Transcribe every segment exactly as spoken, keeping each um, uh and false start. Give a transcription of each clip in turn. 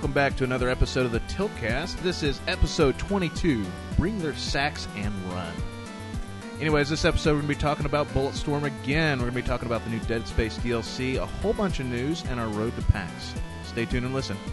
welcome back to another episode of the Tiltcast. This is episode twenty-two, Bring Their Sacks and Run. Anyways, this episode we're going to be talking about Bulletstorm again. We're going to be talking about the new Dead Space D L C, a whole bunch of news, and our road to PAX. Stay tuned and listen.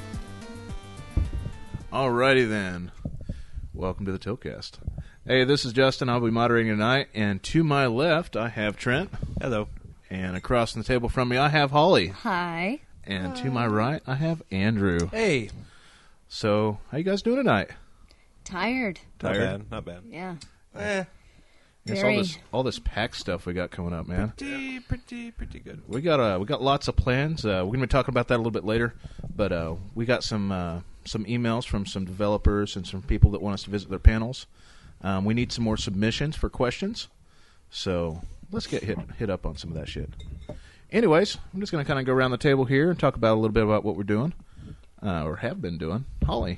Alrighty then. Welcome to the Tiltcast. Hey, this is Justin. I'll be moderating tonight, and to my left, I have Trent. Hello. And across the table from me, I have Holly. Hi. And Hi. to my right, I have Andrew. Hey. So, how you guys doing tonight? Tired. Not Tired? bad. Not bad. Yeah. Eh. It's all Very. this all this PAX stuff we got coming up, man. Pretty, pretty, pretty good. We got uh, we got lots of plans. Uh, we're gonna be talking about that a little bit later, but uh, we got some uh, some emails from some developers and some people that want us to visit their panels. Um, we need some more submissions for questions, so let's get hit hit up on some of that shit. Anyways, I'm just gonna kind of go around the table here and talk about a little bit about what we're doing uh, or have been doing. Holly,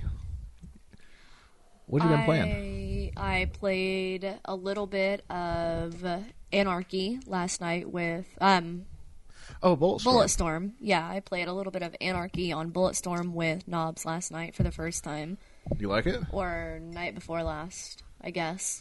what have you been playing? I, I played a little bit of Anarchy last night with um, Oh, Bulletstorm. Bulletstorm. Yeah, I played a little bit of Anarchy on Bulletstorm with Knobs last night for the first time. You like it? Or night before last, I guess.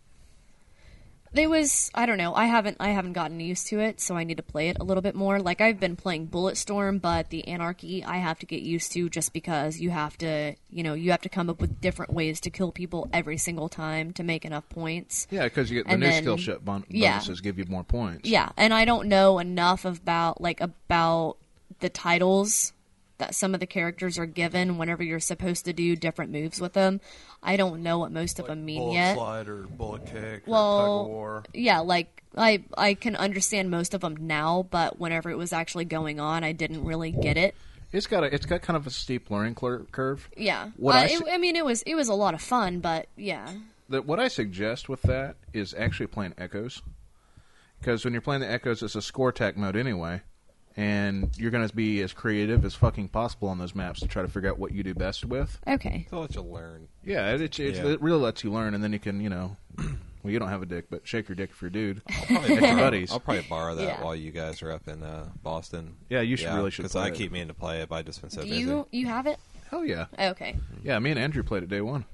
It was, I don't know, I haven't I haven't gotten used to it, so I need to play it a little bit more. Like, I've been playing Bulletstorm, but the Anarchy I have to get used to just because you have to, you know, you have to come up with different ways to kill people every single time to make enough points. Yeah, because you get the And new then- skill set bon- yeah. bonuses give you more points. Yeah, and I don't know enough about, like, about the titles that some of the characters are given whenever you're supposed to do different moves with them. I don't know what most of them mean bullet yet. slide or bullet kick Well, or tug of war. Yeah, like I I can understand most of them now, but whenever it was actually going on, I didn't really get it. It's got a, it's got kind of a steep learning cur- curve. Yeah, What uh, I it, su- I mean, it was it was a lot of fun, but yeah, The, what I suggest with that is actually playing Echoes, because when you're playing the Echoes, it's a score attack mode anyway, and you're going to be as creative as fucking possible on those maps to try to figure out what you do best with. okay. They'll let you learn. Yeah, it, it, it's Yeah. it really lets you learn, and then you can, you know, well, you don't have a dick, but shake your dick if you're a dude. Probably Your borrow- buddies. I'll probably borrow that Yeah. while you guys are up in uh, Boston. Yeah, you should really should Because play I it. keep meaning to play it, but I've just been so Do busy. you you have it? Hell yeah. Okay. Yeah, me and Andrew played it day one.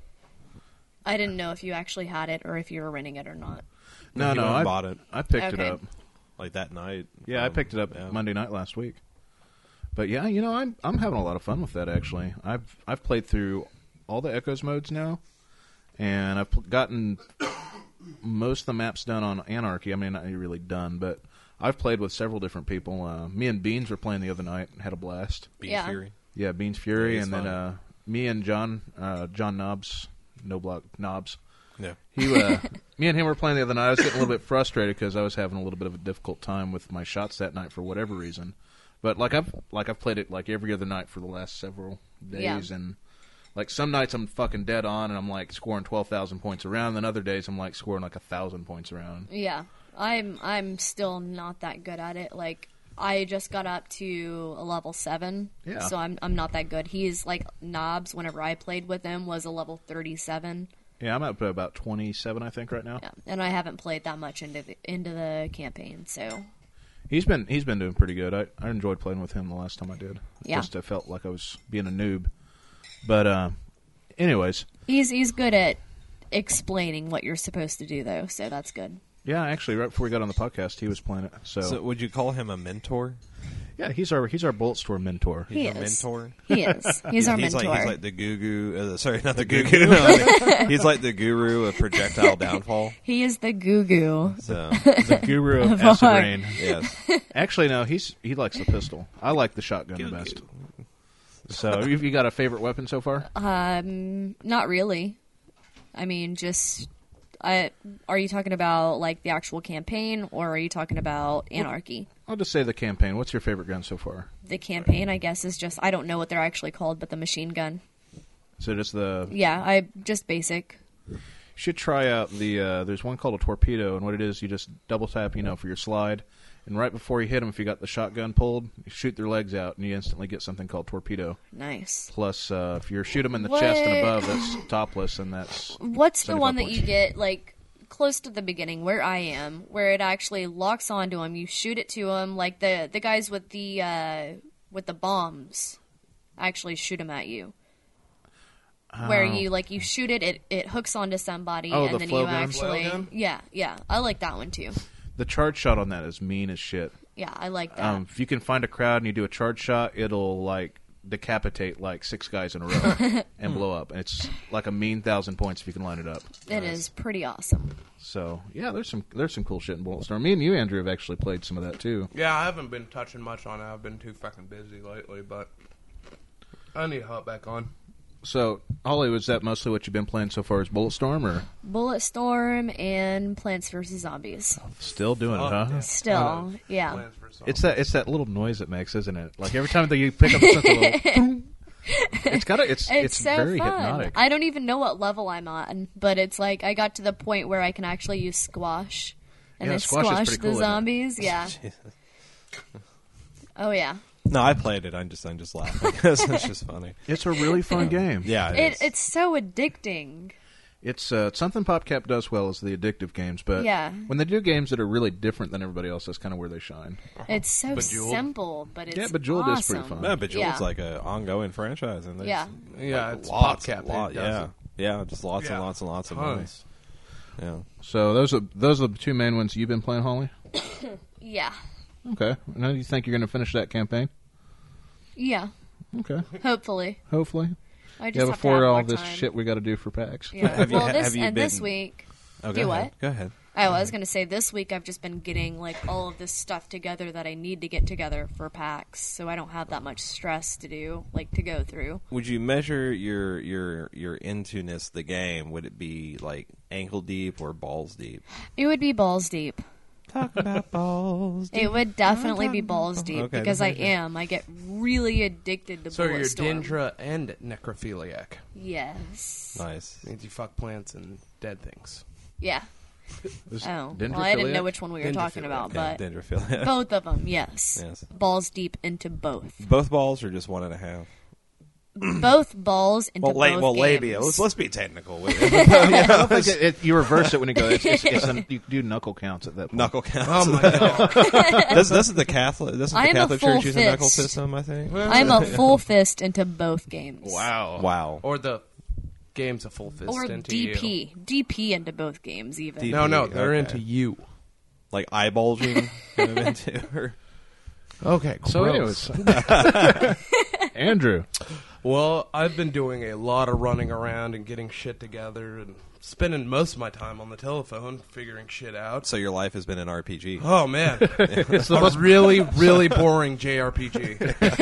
I didn't know if you actually had it or if you were renting it or not. No, He no, went and I bought it I picked Okay. it up. like that night. Yeah, I Um, picked it up yeah. Monday night last week. But yeah, you know, I'm I'm having a lot of fun with that actually. I've I've played through all the Echoes modes now, and I've pl- gotten most of the maps done on Anarchy. I mean, not really done, but I've played with several different people. Uh, me and Beans were playing the other night and had a blast. Beast Yeah. Fury. Yeah, Beans Fury, Yeah, he's and then fun. uh, me and John uh, John Knobs, no block Knobs. Yeah. He, uh, me and him were playing the other night. I was getting a little bit frustrated because I was having a little bit of a difficult time with my shots that night for whatever reason. But like I've like I've played it like every other night for the last several days, Yeah. and like some nights I'm fucking dead on and I'm like scoring twelve thousand points around. Then other days I'm like scoring like a thousand points around. Yeah, I'm I'm still not that good at it. Like, I just got up to a level seven, Yeah. so I'm I'm not that good. He's like Knobs. Whenever I played with him, was a level thirty-seven. Yeah, I'm up to about twenty-seven, I think, right now. Yeah, and I haven't played that much into the, into the campaign, so He's been he's been doing pretty good. I, I enjoyed playing with him the last time I did. Yeah. Just I felt like I was being a noob. But uh, anyways, he's he's good at explaining what you're supposed to do, though. So that's good. yeah, actually, right before we got on the podcast, he was playing it. So, So would you call him a mentor? yeah, he's our he's our Bulletstorm mentor. He's He your is. mentor? He is. He's our he's mentor. Like, he's like the goo uh, sorry, not the goo-goo. No, he's like the guru of projectile downfall. he is the goo goo. So, The guru of Of acid our- rain. yes. Actually, no, he's he likes the pistol. I like the shotgun the best. So, you, you got a favorite weapon so far? Um, not really. I mean, just. I, are you talking about like the actual campaign, or are you talking about Anarchy? I'll just say the campaign. What's your favorite gun so far? The campaign, I guess, is just I don't know what they're actually called, but the machine gun. So just the Yeah, I just basic. you should try out the. Uh, there's one called a torpedo, and what it is, you just double tap, you know, for your slide, and right before you hit them, if you got the shotgun pulled, you shoot their legs out, and you instantly get something called torpedo. Nice. Plus, uh, if you shoot them in the What? chest and above, that's topless, and that's What's the one that seventy-five you points. get like close to the beginning where I am, where it actually locks onto him? You shoot it to him, like the the guys with the uh, with the bombs. actually shoot them at you. Where Oh. you like you shoot it, it it hooks onto somebody, Oh, and the then flow you gun? actually Flow gun? yeah yeah I like that one too. The charge shot on that is mean as shit. Yeah, I like that. Um, if you can find a crowd and you do a charge shot, it'll like decapitate like six guys in a row and blow up. And it's like a mean thousand points if you can line it up. It is pretty awesome. So yeah, there's some there's some cool shit in Bulletstorm. Me and you, Andrew, have actually played some of that too. Yeah, I haven't been touching much on it. I've been too fucking busy lately, but I need to hop back on. So Holly, was that mostly what you've been playing so far as Bulletstorm, or Bulletstorm and Plants vs Zombies. still doing it? Oh, Huh? yeah. Still, yeah. Plans for some- It's that it's that little noise it makes, isn't it? Like every time that you pick up something, a little, boom. it's got a, it's It's, it's so very fun. hypnotic. I don't even know what level I'm on, but it's like I got to the point where I can actually use squash and Yeah, then squash is squash pretty the cool, isn't it? zombies. Yeah. Oh yeah. No, I played it. I'm just, I'm just laughing because it's just funny. It's a really fun game. Yeah, it, It, is. it's so addicting. It's uh, something PopCap does well is the addictive games, but Yeah. when they do games that are really different than everybody else, that's kind of where they shine. It's so Bejeweled? simple, but it's Yeah, Bejeweled is awesome. pretty fun. No, but Yeah. Bejeweled's like an ongoing franchise, and there's Yeah. Yeah, like it's lots, PopCap. lot, that does yeah, it. yeah, just lots Yeah. and lots and lots of money. Tons. Yeah, So those are those are the two main ones you've been playing, Holly. Yeah. Okay. Now do you think you're going to finish that campaign? Yeah. Okay. Hopefully. Hopefully. I just Yeah, have to before have all more this time. shit we got to do for PAX. Yeah. Have you- well, this have you and this been- week. oh, Do go what? ahead. Go ahead. Oh, I was going to say this week I've just been getting like all of this stuff together that I need to get together for PAX, so I don't have that much stress to do, like to go through. Would you measure your your your into-ness the game? Would it be like ankle deep or balls deep? It would be balls deep. Talk about balls. It would definitely be balls deep Okay, because I okay. am. I get really addicted to So you're Bulletstorm. Dendra and necrophiliac. Yes. Nice. Means you fuck plants and dead things. Yeah. Is Oh. Dendrophiliac? Well, I didn't know which one we were Dendrophiliac. talking about, Yeah, but dendrophilia. both of them, yes. Yes. Balls deep into both. Both balls or just one and a half? Both balls into Well, la- both well, games. labia. Let's let's be technical with it. I don't think it, it, you reverse it when you go. It's, it's, it's a, you do knuckle counts at that point. Knuckle counts. Oh my god. this, this is the Catholic. This is the I am a Catholic full Church using knuckle fist. system. I think. I'm a full fist into both games. Wow. Wow. Or the game's a full fist Or into D P. you. D P into both games, even. D P. No, no, they're Okay. into you. Like eye bulging kind of into her. Okay, So, gross. anyways, Andrew. Well, I've been doing a lot of running around and getting shit together and spending most of my time on the telephone figuring shit out. So your life has been an R P G. Oh man, It's the a most. really, really boring J R P G.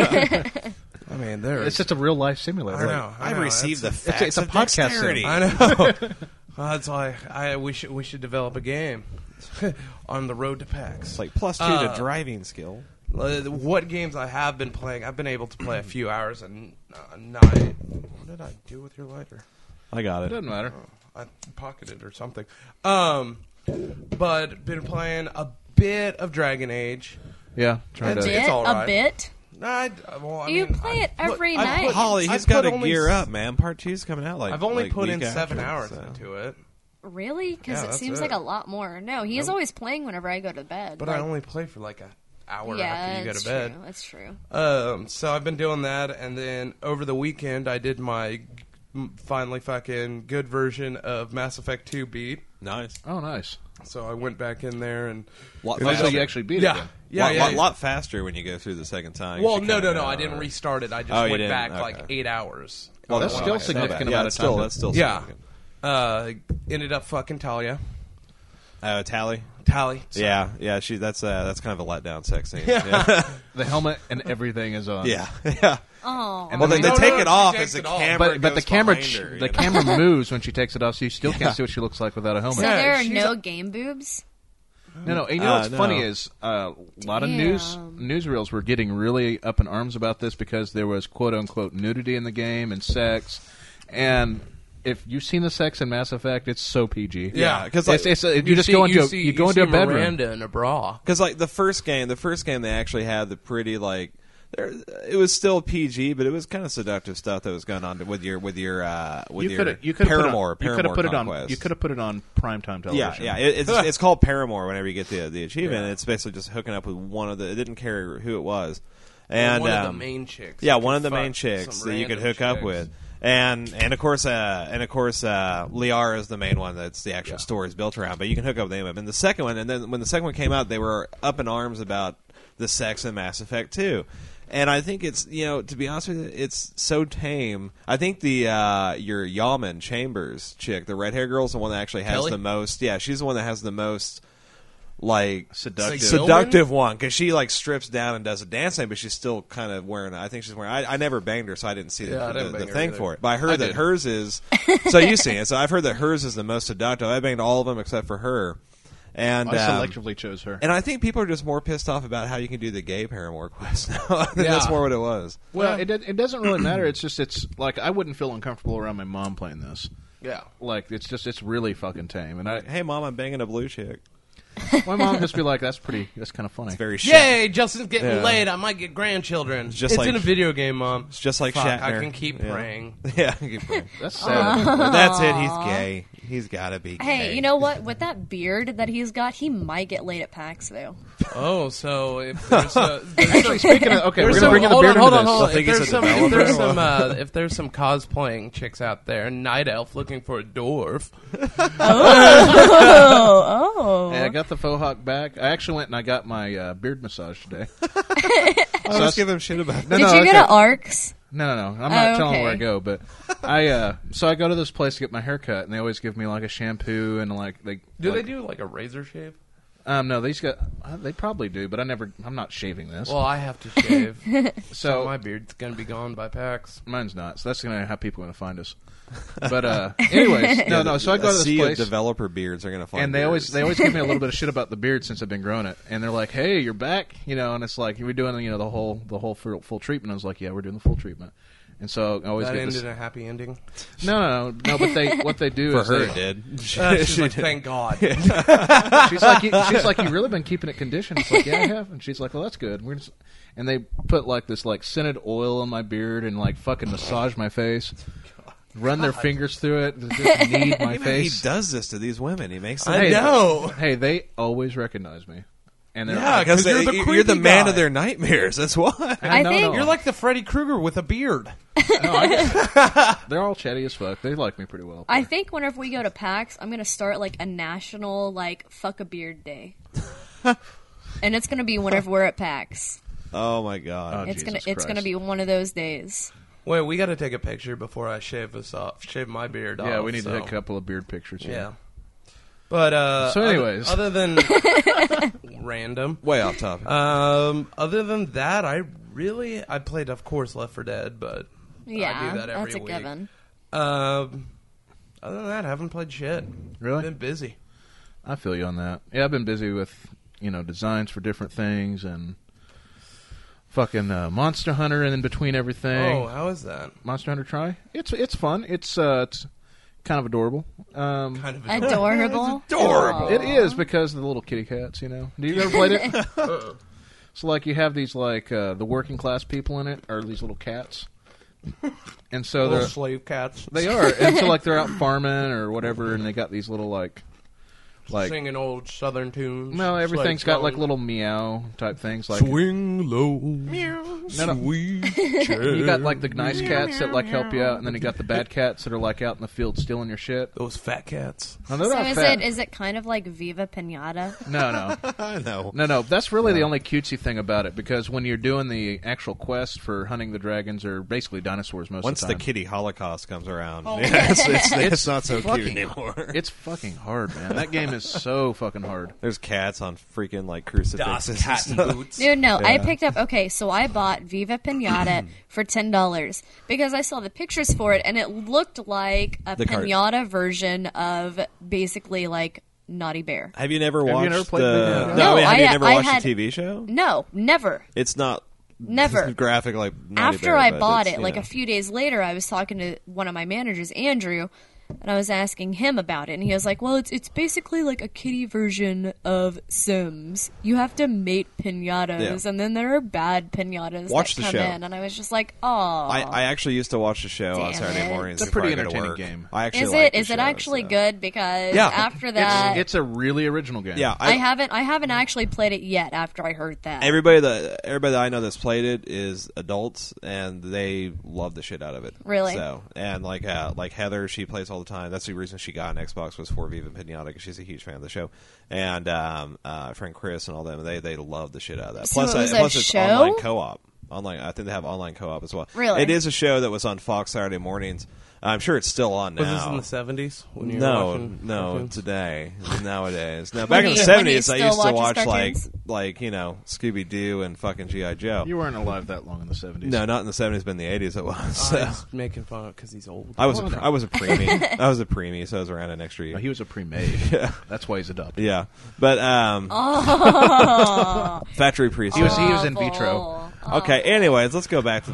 I mean, there. It's just a real life simulator. I know. I I know, received the it's- facts it's a of podcast dexterity. sim. I know. Well, that's why I we should we should develop a game on the road to PAX. It's like plus two Uh, to driving skill. Uh, what games I have been playing, I've been able to play a few hours a n- a night. What did I do with your lighter? I got It it. doesn't matter. I pocketed or something. Um, but been playing a bit of Dragon Age. Yeah. Trying A It's- to. bit? it's all A right. bit? I, well, I You mean, play I it put- every I night. put- Holly, I he's put got to only gear s- up, man. Part two's coming out like I've only like put in week seven after, hours so. into it, Really? Because Yeah, it that's seems it. like a lot more. No, he is Nope. always playing whenever I go to bed. but like, I only play for like an hour yeah, after you go that's to bed. true. That's true. Um, so I've been doing that, and then over the weekend I did my g- finally fucking good version of Mass Effect two beat. Nice. Oh, nice. So I went back in there and Lot Oh, faster. so you actually beat yeah, it. Then. yeah, lot, yeah. lot, yeah. lot faster when you go through the second time. You Well, should no, kinda no, no. know, I didn't uh, restart it. I just Oh, you went didn't? back Okay. like eight hours. Well, that's Oh, still okay. significant Yeah, amount that's of still time. that's still Yeah. significant. Uh, ended up fucking Talia. Uh, Tally. Tally. sorry. Yeah, yeah. She that's uh, that's kind of a letdown sex scene. Yeah, The helmet and everything is on. yeah. yeah. Oh, And Well, then they, No, they no, take no, it she off takes as the it off. camera But but the goes camera behind ch- her, you the know? camera moves when she takes it off, so you still Yeah. can't see what she looks like without a helmet. so Yeah, there are she's no a- game boobs? No, no. And you know Uh, what's no. funny is uh, a lot of news Damn. newsreels were getting really up in arms about this because there was quote unquote nudity in the game and sex, and if you've seen the sex in Mass Effect, it's so P G. Yeah, because It's, like, it's, you, just go into a, see, you go into see a bedroom. Miranda in a bra. Because like the first game, the first game they actually had the pretty like there. It was still P G, but it was kind of seductive stuff that was going on with your with your uh, with You your could you could Paramore. put it on, you could Paramore have put it on Conquest. you could have put it on primetime Yeah, television. yeah. It, it's it's called Paramore. Whenever you get the the achievement, Yeah. it's basically just hooking up with one of the. It didn't care who it was, and one of the um, main chicks. Yeah, You one can of the main fuck chicks some that you could random hook up chicks. with. And and of course uh, and of course uh, Liara is the main one that's the actual Yeah. story is built around. But you can hook up with them. And the second one, and then when the second one came out, they were up in arms about the sex in Mass Effect two. And I think it's, you know, to be honest with you, it's so tame. I think the uh, your Yaman Chambers chick, the red hair girl, is the one that actually has Kelly? the most. Yeah, she's the one that has the most like Seductive. seductive one, because she like strips down and does a dance thing, but she's still kind of wearing. I think she's wearing. I, I never banged her, so I didn't see the, Yeah, I the, didn't the bang her thing either. for it. But I heard I that did. hers is. So you've seen it. So I've heard that hers is the most seductive. I banged all of them except for her, and I um, selectively chose her. and I think people are just more pissed off about how you can do the gay paramour quest now. I think Yeah. that's more what it was. Well, it do- it doesn't really matter. It's just it's like I wouldn't feel uncomfortable around my mom playing this. Yeah. Like it's just it's really fucking tame, and I Hey, mom, I'm banging a blue chick. my mom just be like, "That's pretty. That's kind of funny." It's very shit. Yay, Justin's getting Yeah. laid. I might get grandchildren. just it's like- in a video game, Mom. It's just like Fuck, I Shatner. can keep Yeah. praying. Yeah, keep praying. That's sad. That's it. He's gay. He's got to be gay. Hey, you know what? With that beard that he's got, he might get laid at PAX though. Oh, so if there's a, there's Actually, speaking of, okay, There's we're some, gonna bring in the hold beard on, hold into on, this. hold on. I think If it's there's a some, if there's developer. some, uh, if there's some cosplaying chicks out there, Night Elf looking for a dwarf. Oh, oh. Hey, I got the faux hawk back. I actually went and I got my uh, beard massage today. I So was that's- give him shit about it. No, Did no, you okay. go to Arcs? No, no, no. I'm not Oh, telling okay. where I go, but I. Uh, so I go to this place to get my hair cut, and they always give me like a shampoo and like they. Do like, they do like a razor shave? Um, no, these got. Uh, they probably do, but I never. I'm not shaving this. Well, I have to shave, so so my beard's gonna be gone by PAX. mine's not. So that's gonna how people are gonna find us. But uh, anyways, no, no. So I go a to this sea place. of developer beards are going to find and they always beards. they always give me a little bit of shit about the beard since I've been growing it, and they're like, "Hey, you're back," you know, and it's like we're doing you know the whole the whole full, full treatment. I was like, "Yeah, we're doing the full treatment," and so I always That get ended this. in a happy ending. No, no, no, no. But they what they do for is her they, it did. Uh, she's like, thank God. she's like, you, she's like, you really been keeping it conditioned? It's like, yeah, I have. And she's like, well, that's good. We're just, and they put like this like scented oil on my beard and like fucking massage my face, run their fingers through it, just knead my He face. does this to these women. He makes them. I Hey, know. Hey, they always recognize me, and they're Yeah, because 'cause you're the you're creepy the man guy. of their nightmares. That's why. I no, think- no. You're like the Freddy Krueger with a beard. No, I- they're all chatty as fuck. They like me pretty well. I think whenever we go to PAX, I'm gonna start like a national like fuck a beard day, and it's gonna be whenever we're at PAX. Oh my god. Oh, It's Jesus gonna it's gonna Christ. be one of those days. Wait, we got to take a picture before I shave us off, shave my beard off. Yeah, we need so. to take a couple of beard pictures. Here. Yeah. But uh, So anyways. other, other than random, Way off topic. um, other than that, I really I played, of course, Left four Dead, but Yeah, I do that every that's a week. given. Um, other than that, I haven't played shit. Really? Been busy. I feel you on that. Yeah, I've been busy with you know designs for different things and fucking uh, Monster Hunter and in between everything. Oh, how is that? Monster Hunter try. It's it's fun. It's uh it's kind of adorable. Um, Kind of Adorable. adorable. Aw. it is because of the little kitty cats. You know. Do you ever played it? Uh-uh. So like you have these like uh, the working class people in it, or these little cats, and so little they're slave cats. they are, and so like they're out farming or whatever, and they got these little like like singing old southern tunes. no everything's Slaves got like going, little meow type things like swing low, No, no. sweet. you got like the nice cats that like help you out, and then you got the bad cats that are like out in the field stealing your shit. Those fat cats. No, they're So not is fat. it is it kind of like Viva Pinata? No, no, I know. no, no. That's really the only cutesy thing about it because when you're doing the actual quest for hunting the dragons, or basically dinosaurs most Once of the the time, kitty holocaust comes around, yeah, it's, it's, it's not so cute fucking- anymore. it's fucking hard, man. That game is so fucking hard. There's cats on freaking like crucifixes. Das and Cat stuff. boots. Dude, no. I Yeah. picked up. Okay, so I bought Viva Pinata for ten dollars because I saw the pictures for it, and it looked like a The cart- pinata version of basically like Naughty Bear. Have you never you watched never played the? Big Bad? No, I mean, have No, you I- never I watched had- the T V show? No, never. It's not Never. graphic like Naughty After Bear, I but bought it's, it, you like know. a few days later, I was talking to one of my managers, Andrew, And I was asking him about it, and he was like, well, it's it's basically like a kiddie version of Sims. You have to mate pinatas, Yeah. and then there are bad pinatas Watch that the come show. in. And I was just like, oh. I, I actually used to watch the show on Damn Saturday it. mornings. It's a before pretty I go to entertaining work. game. I actually Is like it? the Is it show, actually so. good? Because Yeah. after It's, that, it's a really original game. Yeah, I, I, haven't I haven't actually played it yet. After I heard that, everybody that everybody that I know that's played it is adults, and they love the shit out of it. Really? So, and like uh, like Heather, she plays all the time. That's the reason she got an Xbox was for Viva Pinata because she's a huge fan of the show. And um, uh, friend Chris and all them, they they love the shit out of that. So plus, it was uh, plus a it's show? online co-op. Online, I think they have online co-op as well. Really? It is a show that was on Fox Saturday mornings. I'm sure it's still on now. Was this in the seventies? When you were No, watching no, cartoons? today, nowadays. Now, When back in you- the when seventies, you I still used to watches watch like, cartoons? like you know, Scooby Doo and fucking G I Joe. You weren't alive that long in the seventies. No, not in the seventies, but in the eighties it was. Oh, So. he's making fun because he's old. I was a, Well, no. I was a preemie. I was a preemie, so I was around an extra year. No, he was a pre-made. Yeah. That's why he's adopted. Yeah, but um, Oh. factory priest. He was he was in Awful. vitro. Okay, anyways, let's go back to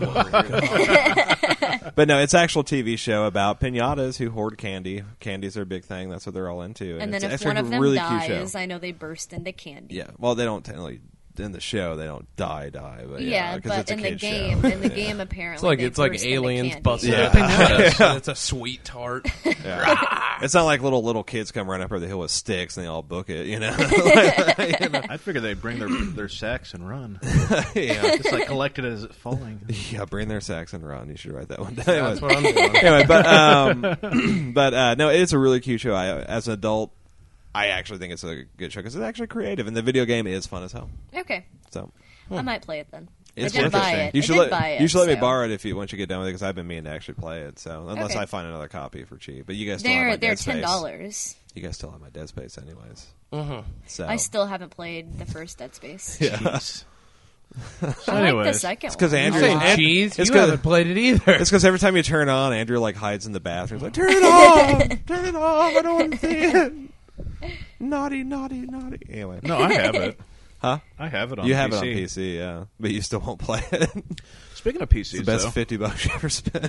the But no, it's an actual T V show about pinatas who hoard candy. Candies are a big thing. That's what they're all into. And it's then if actually one a of them really cute show. dies, I know they burst into candy. Yeah, well, they don't technically in the show. They don't die, die, but yeah, Yeah, 'cause but it's a in the kid game, show. in the game, apparently, It's like they it's like burst into aliens candy. busting Yeah. open pinatas, and it's a sweet tart. Yeah. It's not like little little kids come running up over the hill with sticks and they all book it. You know, I figured they'd bring their their sacks and run. yeah, Just like collect it as it's falling. yeah. Bring their sacks and run. You should write that one down. That's what I'm doing. anyway, but um, but uh, no, it's a really cute show. I, as an adult, I actually think it's a good show because it's actually creative, and the video game is fun as hell. Okay, So I might play it then. It's I did buy interesting. it. you I should did let buy it, you should let me so. borrow it if you once you get done with it because I've been meaning to actually play it. So unless Okay. I find another copy for cheap, but you guys still have They're my they're Dead ten Space. dollars. You guys still have my Dead Space, anyways. Mhm. So I still haven't played the first Dead Space. Jeez. I like the Anyways, second it's because one. Andrew. You're saying And- cheese? It's You 'cause- haven't played it either. It's because every time you turn it on, Andrew like hides in the bathroom. He's like, "Turn it off! Turn it off! I don't want to see it." Naughty, naughty, naughty. Anyway, no, I have it. huh? I have it on You P C. have it on P C, yeah, but you still won't play it. Speaking of P It's Cs, the best though, fifty bucks you ever spent.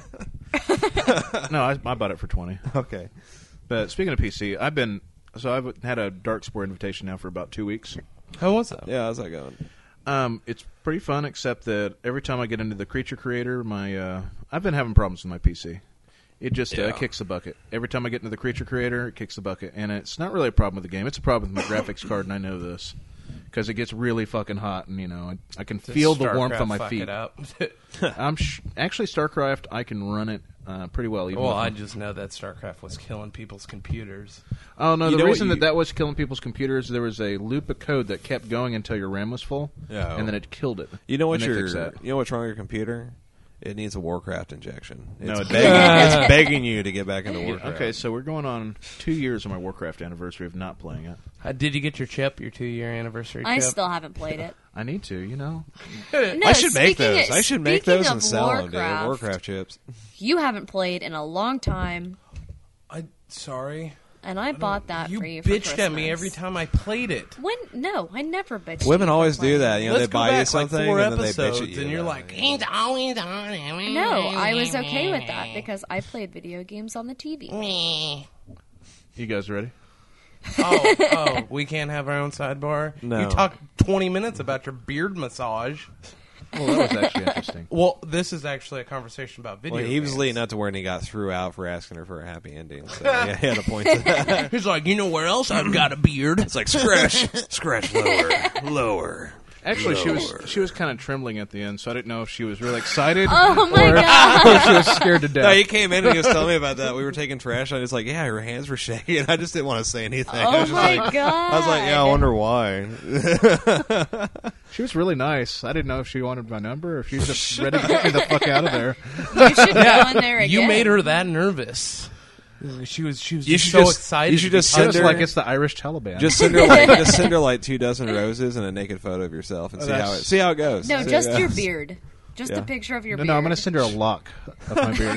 no, I, I bought it for twenty. Okay. But speaking of P C, I've been so I've had a Dark Spore invitation now for about two weeks. How was that? Yeah, how's that going? Um, it's pretty fun, except that every time I get into the Creature Creator, my uh, I've been having problems with my P C. It just Yeah. uh, kicks the bucket. Every time I get into the Creature Creator, it kicks the bucket. And it's not really a problem with the game. It's a problem with my graphics card, and I know this. Because it gets really fucking hot, and, you know, I, I can Does feel the StarCraft warmth on my fuck feet. it up? I'm sh- Actually, StarCraft, I can run it uh, pretty well. Even well, with I my- just know that StarCraft was killing people's computers. Oh, no, You the know what reason you- that that was killing people's computers, there was a loop of code that kept going until your RAM was full, Yeah. and then it killed it. You know what And they your fixed that. you know what's wrong with your computer? It needs a Warcraft injection. It's No, it begging, doesn't. it's begging you to get back into Yeah, Warcraft. okay, so we're going on two years of my Warcraft anniversary of not playing it. Uh, did you get your chip, your two-year anniversary I chip? still haven't played it. I need to, you know. No, I should make speaking those. of- I should make speaking those of and sell them, Warcraft, dude. Warcraft chips. You haven't played in a long time, I sorry. and I bought that you for you for bitched at me Christmas. every time I played it. When? No, I never bitched. Women at you for always do playing. that. You know, Let's they go buy back you something like four and then they episodes, bitch at you. and you're about like, it. "It's always on." No, I was okay with that because I played video games on the T V. Me. You guys ready? oh, oh, we can't have our own sidebar. No. You talked twenty minutes about your beard massage. Well, that was actually interesting. Well, this is actually a conversation about video. Well, he was games. leading up to where he got threw out for asking her for a happy ending. So yeah, he had a point to that. He's like, you know where else I've got a beard? It's like scratch, scratch lower, lower. Actually, she Lower. was she was kind of trembling at the end, so I didn't know if she was really excited Oh my or, god! or if she was scared to death. No, he came in and he was telling me about that. We were taking trash, and I was like, "Yeah, her hands were shaky," and I just didn't want to say anything. I Oh was just my like, god! I was like, "Yeah, I wonder why." She was really nice. I didn't know if she wanted my number or if she was just ready to get me the fuck out of there. You should go in there again. You made her that nervous. She was. She was You just should so just- excited. you should to be just She send was her- like it's the Irish Taliban. Just send her like just send her like two dozen roses and a naked photo of yourself and Oh, see how it that's- see how it goes. No, See just how it your goes. beard. Just Yeah. a picture of your no, beard. no, I'm going to send her a lock of my beard.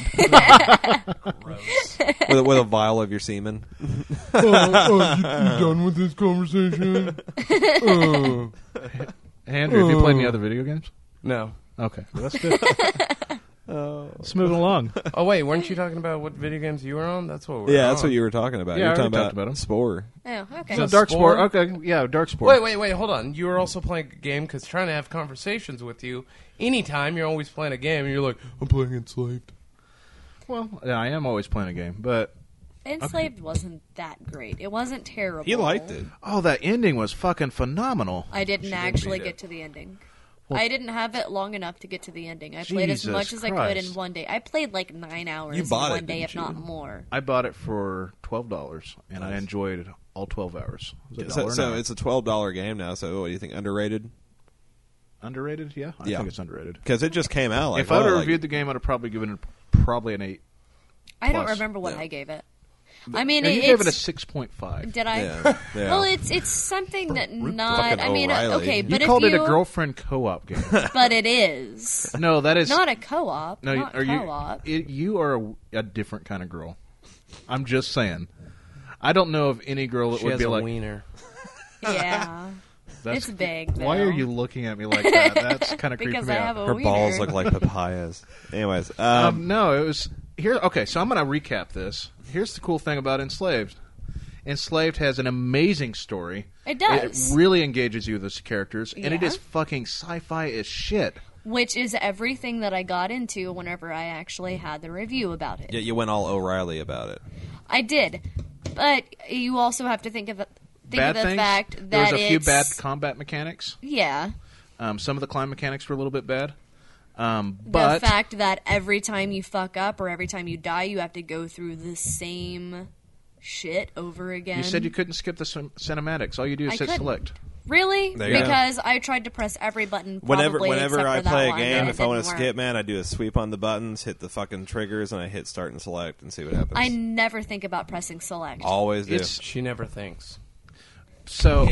gross. with, a, with a vial of your semen. oh, you, done with this conversation? Oh. Andrew, have you played any other video games? No. Okay, well, that's good. Oh, It's moving along. Oh wait, weren't you talking about what video games you were on? That's what we're Yeah, on. that's what you were talking about. Yeah, you were I talking already about, talked about 'em. Spore. Oh, okay. So Just Dark Sport. Sport? Okay, yeah, Dark Sport. Wait, wait, wait, hold on. You were also playing a game because trying to have conversations with you. Anytime you're always playing a game, and you're like, I'm playing Enslaved. Well, yeah, I am always playing a game, but Enslaved wasn't that great. It wasn't terrible. He liked it. oh, that ending was fucking phenomenal. I didn't She didn't actually beat get it. to the ending. Well- I didn't have it long enough to get to the ending. I played as Jesus much as I could Christ. in one day. I played like nine hours You in bought one it, day, didn't if not you? more. I bought it for twelve dollars, and I Nice. enjoyed all twelve hours. It was a So, dollar so an hour. it's a twelve dollar game now. So what do you think? Underrated? underrated. Yeah, I Yeah. think it's underrated. Because it just came out. Like, if I would well, have like- reviewed the game, I'd have probably given it probably an eight. I don't Plus, remember what yeah. I gave it. I mean, And it, you gave it's, it a six point five. did I? Yeah, yeah. Well, it's it's something that not. Fucking I mean, O'Reilly. okay, You but You called if it you, a girlfriend co-op game. but it is No, that is not a co-op. no. not Are you? co-op. It, you are a, a different kind of girl. I'm just saying. I don't know of any girl that She would has be a like. wiener. Yeah, That's, it's big. Why though. are you looking at me like that? That's kind of creeping Because me I out. have a her wiener. balls look like papayas. Anyways, um, Um, no, it was here. Okay, so I'm going to recap this. Here's the cool thing about Enslaved. Enslaved has an amazing story. It does. It really engages you with its characters, and it Yeah. is fucking sci-fi as shit. Which is everything that I got into whenever I actually had the review about it. yeah, you went all O'Reilly about it. I did, but you also have to think of the, think Bad of the things. fact that there was a few it's, bad combat mechanics. Yeah, Um, some of the climb mechanics were a little bit bad. Um, the but fact that every time you fuck up or every time you die, you have to go through the same shit over again. you said you couldn't skip the cin- cinematics. All you do is I hit couldn't. select. Really? There you go. Because I tried to press every button. Whenever, probably whenever except I for that play a one, game, and it if I want to didn't skip, work. man, I do a sweep on the buttons, hit the fucking triggers, and I hit start and select and see what happens. I never think about pressing select. Always do. It's She never thinks. so.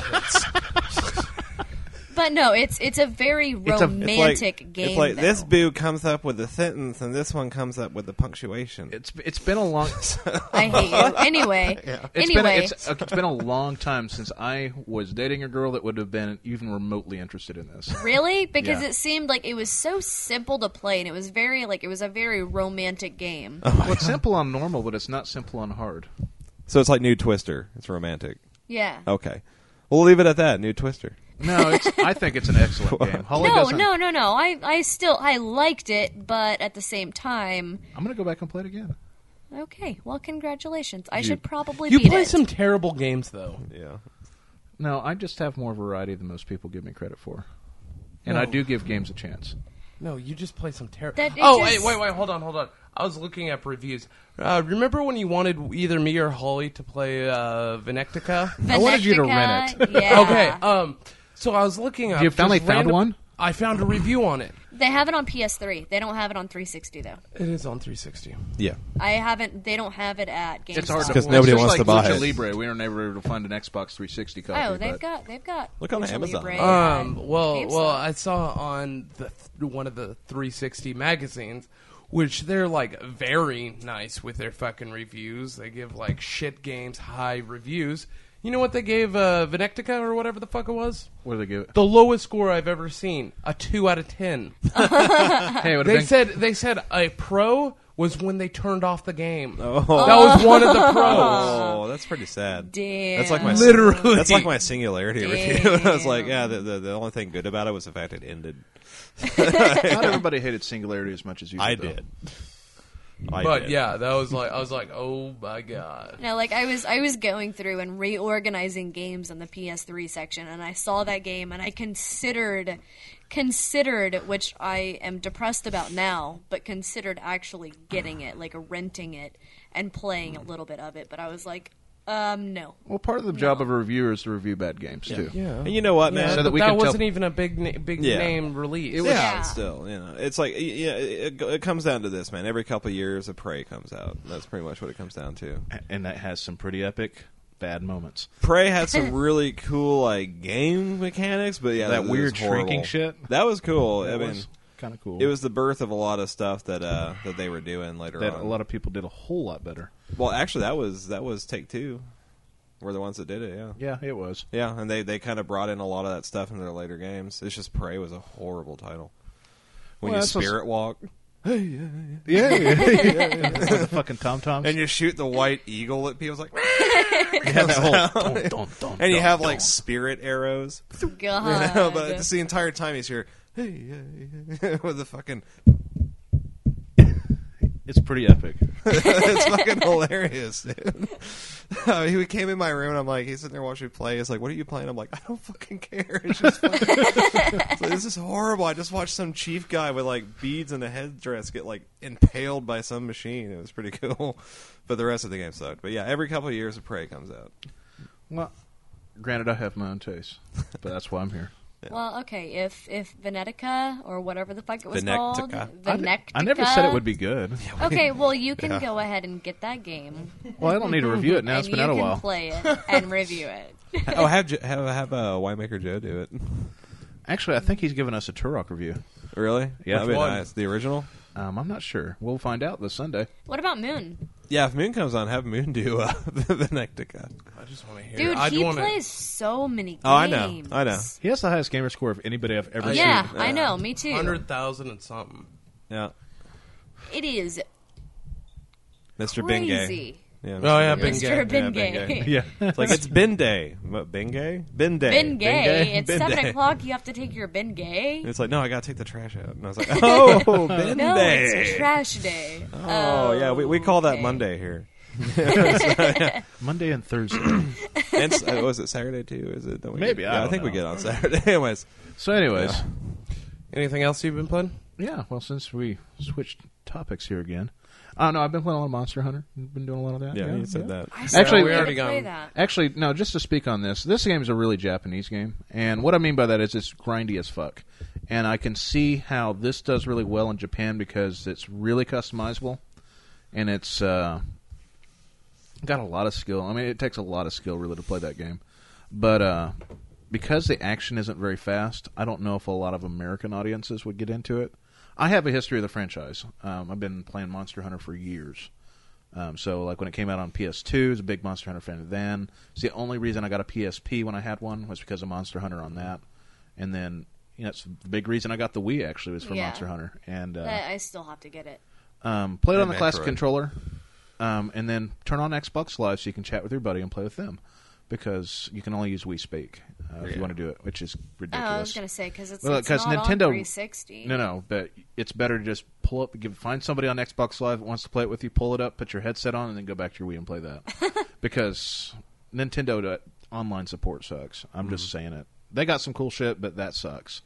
But no, it's it's a very a- it's It's romantic like, game. It's like though. this boo comes up with a sentence, and this one comes up with the punctuation. It's it's been a long. I hate you. Anyway, It's anyway, been a, it's, it's been a long time since I was dating a girl that would have been even remotely interested in this. really, because Yeah. it seemed like it was so simple to play, and it was very like it was a very romantic game. Well, it's simple on normal, but it's not simple on hard. So it's like New Twister. It's romantic. Yeah. Okay. We'll leave it at that. New Twister. No, it's. I think it's an excellent game. Holly No, doesn't, no, no, no. I, I still I liked it, but at the same time, I'm going to go back and play it again. okay. Well, congratulations. I You- should probably You beat play it. some terrible games, though. Yeah. No, I just have more variety than most people give me credit for, and I No. do give games a chance. No, you just play some terrible. That- it Oh, just- wait, wait, wait, hold on, hold on. I was looking up reviews. Uh, remember when you wanted either me or Holly to play uh, Venectica? I wanted you to rent Venectica, Yeah. Okay, um, so I was looking up. You finally just found random- one? I found a review on it. They have it on P S three. They don't have it on three sixty though. It is on three sixty. Yeah. I haven't. They don't have it at GameStop. It's hard to 'Cause it's nobody just wants like to buy Lucha it. Libre. We were never able to find an Xbox three sixty copy. Oh, they've but got they've got. Look on Lucha Amazon. Libre Um, at well, GameStop. well, I saw on the one of the three sixty magazines, which they're like very nice with their fucking reviews. They give like shit games high reviews. You know what they gave uh, Venectica or whatever the fuck it was? what do they give it? The lowest score I've ever seen, a two out of ten. Hey, it would have They been. said they said a pro was when they turned off the game. Oh. That was one of the pros. Oh, that's pretty sad. Damn. That's like my Literally. That's like my singularity review. I was like, Damn. yeah, the, the the only thing good about it was the fact it ended. Not everybody hated Singularity as much as you did. I though. did. I But did. yeah, that was like I was like, oh my god. No, like I was, I was going through and reorganizing games in the P S three section, and I saw that game, and I considered, considered, which I am depressed about now, but considered actually getting it, like renting it and playing a little bit of it. But I was like, um, no. Well, part of the job of a reviewer is to review bad games too. Yeah. And you know what, man? So but that we that can tell- wasn't even a big na- big Yeah. name release. It was Yeah. still, you know, it's like, yeah, it, it comes down to this, man. Every couple of years, a Prey comes out. That's pretty much what it comes down to. And that has some pretty epic bad moments. Prey had some really cool like game mechanics, but yeah, That it was weird horrible. shrinking shit? That was cool. I It mean, was kind of cool. it was the birth of a lot of stuff that uh, that they were doing later that on. a lot of people did a whole lot better. Well, actually, that was that was Take Two. Were the ones that did it, yeah. Yeah, it was. Yeah, and they, they kind of brought in a lot of that stuff in their later games. It's just Prey was a horrible title. When Well, you that's what's- spirit walk, hey, yeah, Yeah, yeah, yeah. With the fucking tom toms. and you shoot the white eagle at people. It's like, You have that whole dun, dun, dun, and you dun, have dun. like spirit arrows. God. You know, but just the entire time he's here, hey, yeah, yeah, with the fucking. It's pretty epic. It's fucking hilarious, dude. Uh, he came in my room and I'm like, he's sitting there watching me play. He's like, "What are you playing?" I'm like, "I don't fucking care. It's just fun." It's like, this is horrible. I just watched some chief guy with like beads and a headdress get like impaled by some machine. It was pretty cool, but the rest of the game sucked. But yeah, every couple of years, a Prey comes out. Well, granted, I have my own taste, but that's why I'm here. Well, okay, if if Venetica or whatever the fuck it was Venectica. called, I, Venectica. I never said it would be good. Okay, well, you can Yeah. go ahead and get that game. Well, I don't need to review it now. It's and been you out a can while. play it and review it. Oh, have Jo- have have uh, Winemaker Joe do it. Actually, I think he's given us a Turok review. Really? Yeah. That'd be Which one? nice. The original. Um, I'm not sure. We'll find out this Sunday. What about Moon? Yeah, if Moon comes on, have Moon do uh, Venectica. I just want to hear. Dude, I'd he wanna, plays so many games. Oh, I know. I know. He has the highest gamer score of anybody I've ever Yeah, seen. I know. Me too. hundred thousand and something. Yeah, It is Mister Bengay. crazy. Yeah, Oh yeah, Mister Bengay. Bengay. Yeah. It's like it's bin day. What, Bengay? Bin day. Ben Gay. Bengay? It's Bin seven day. o'clock. You have to take your Ben Gay. And it's like, no, I gotta take the trash out. And I was like, oh, bin No, day. it's trash day. Oh, yeah, we, we call that okay. Monday here. Monday and Thursday. And s- uh, was it Saturday too? Is it? Don't we Maybe, Get, I yeah, I, don't think we know. get on Saturday. Anyways, So, anyways, Yeah. Anything else you've been playing? yeah. Well, since we switched topics here again, I don't know. I've been playing a lot of Monster Hunter. You've been doing a lot of that. yeah, you said that. I still Actually, need we to already play gone- that. Actually, no. Just to speak on this, this game is a really Japanese game, and what I mean by that is it's grindy as fuck. And I can see how this does really well in Japan because it's really customizable, and it's uh, got a lot of skill. I mean, it takes a lot of skill really to play that game, but uh, because the action isn't very fast, I don't know if a lot of American audiences would get into it. I have a history of the franchise. Um, I've been playing Monster Hunter for years. Um, so, like, when it came out on P S two, I was a big Monster Hunter fan then. It's the only reason I got a P S P when I had one was because of Monster Hunter on that. And then, you know, it's the big reason I got the Wii, actually, was for Yeah. Monster Hunter. And uh, I I still have to get it. um, played it on And the classic Metroid. controller. Um, and then turn on Xbox Live so you can chat with your buddy and play with them. Because you can only use Wii Speak uh, if Yeah. you want to do it, which is Oh, ridiculous. I was gonna say because it's, Well, it's 'cause not Nintendo- on three sixty. No, no, but it's better to just pull up, give, find somebody on Xbox Live that wants to play it with you, pull it up, put your headset on, and then go back to your Wii and play that. Because Nintendo to, online support sucks. I'm just saying it. They got some cool shit, but that sucks.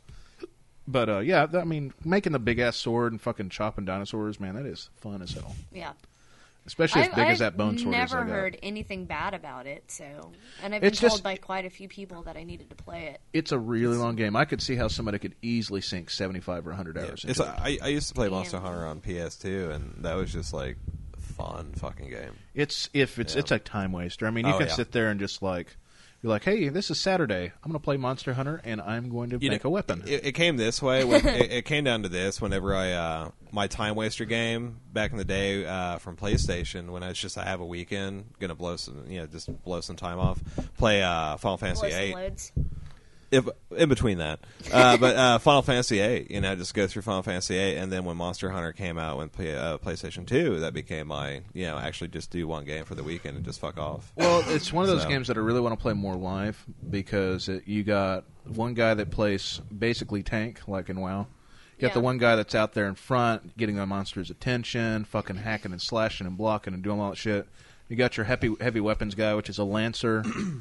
But uh, yeah, I mean, making the big ass sword and fucking chopping dinosaurs, man, that is fun as hell. Yeah. Especially as I've, big I've as that bone sword is. never I got. heard anything bad about it. So, and I've been It's told just- by quite a few people that I needed to play it. It's a really long game. I could see how somebody could easily sink seventy-five or one hundred hours It's into it. I, I used to play Damn. Monster Hunter on P S two, and that was just like fun fucking game. It's if it's Yeah. it's a time waster. I mean, you Oh, can yeah. sit there and just like you're like, hey, this is Saturday. I'm going to play Monster Hunter, and I'm going to You make know, a weapon. It, it came this way. When, it, it came down to this. Whenever I uh, my time waster game back in the day uh, from PlayStation, when I was just I have a weekend, gonna blow some, you know, just blow some time off, play uh, Final Fantasy Blow some eight. loads. If, in between that, uh, but uh, Final Fantasy eight, you know, just go through Final Fantasy eight, and then when Monster Hunter came out, when play, uh, PlayStation two, that became my, you know, actually just do one game for the weekend and just fuck off. Well, it's one of those So- games that I really want to play more live because it, you got one guy that plays basically tank, like in WoW. You got Yeah. the one guy that's out there in front, getting the monster's attention, fucking hacking and slashing and blocking and doing all that shit. You got your heavy heavy weapons guy, which is a lancer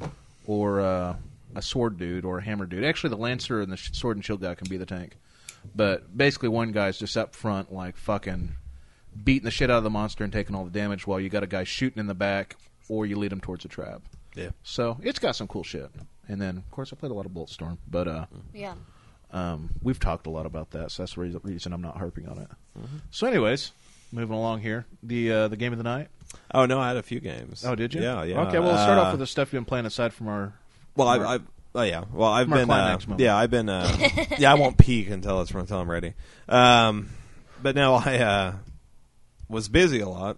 or uh, a sword dude or a hammer dude. Actually, the lancer and the sh- sword and shield guy can be the tank. But basically, one guy's just up front, like fucking beating the shit out of the monster and taking all the damage, while you got a guy shooting in the back, or you lead him towards a trap. Yeah. So it's got some cool shit. And then, of course, I played a lot of Bulletstorm, but uh, Yeah. um, we've talked a lot about that, so that's the reason- reason I'm not harping on it. So, anyways, moving along here, the uh, the game of the night. Oh no, I had a few games. Oh, did you? Yeah, yeah. Okay, well, let's start Uh, off with the stuff you've been playing aside from our. Well, from I've, our- I've oh yeah. Well, I've From our been uh, climax moment. yeah, I've been uh, yeah. I won't peek until it's until I'm ready. Um, but no, I uh, was busy a lot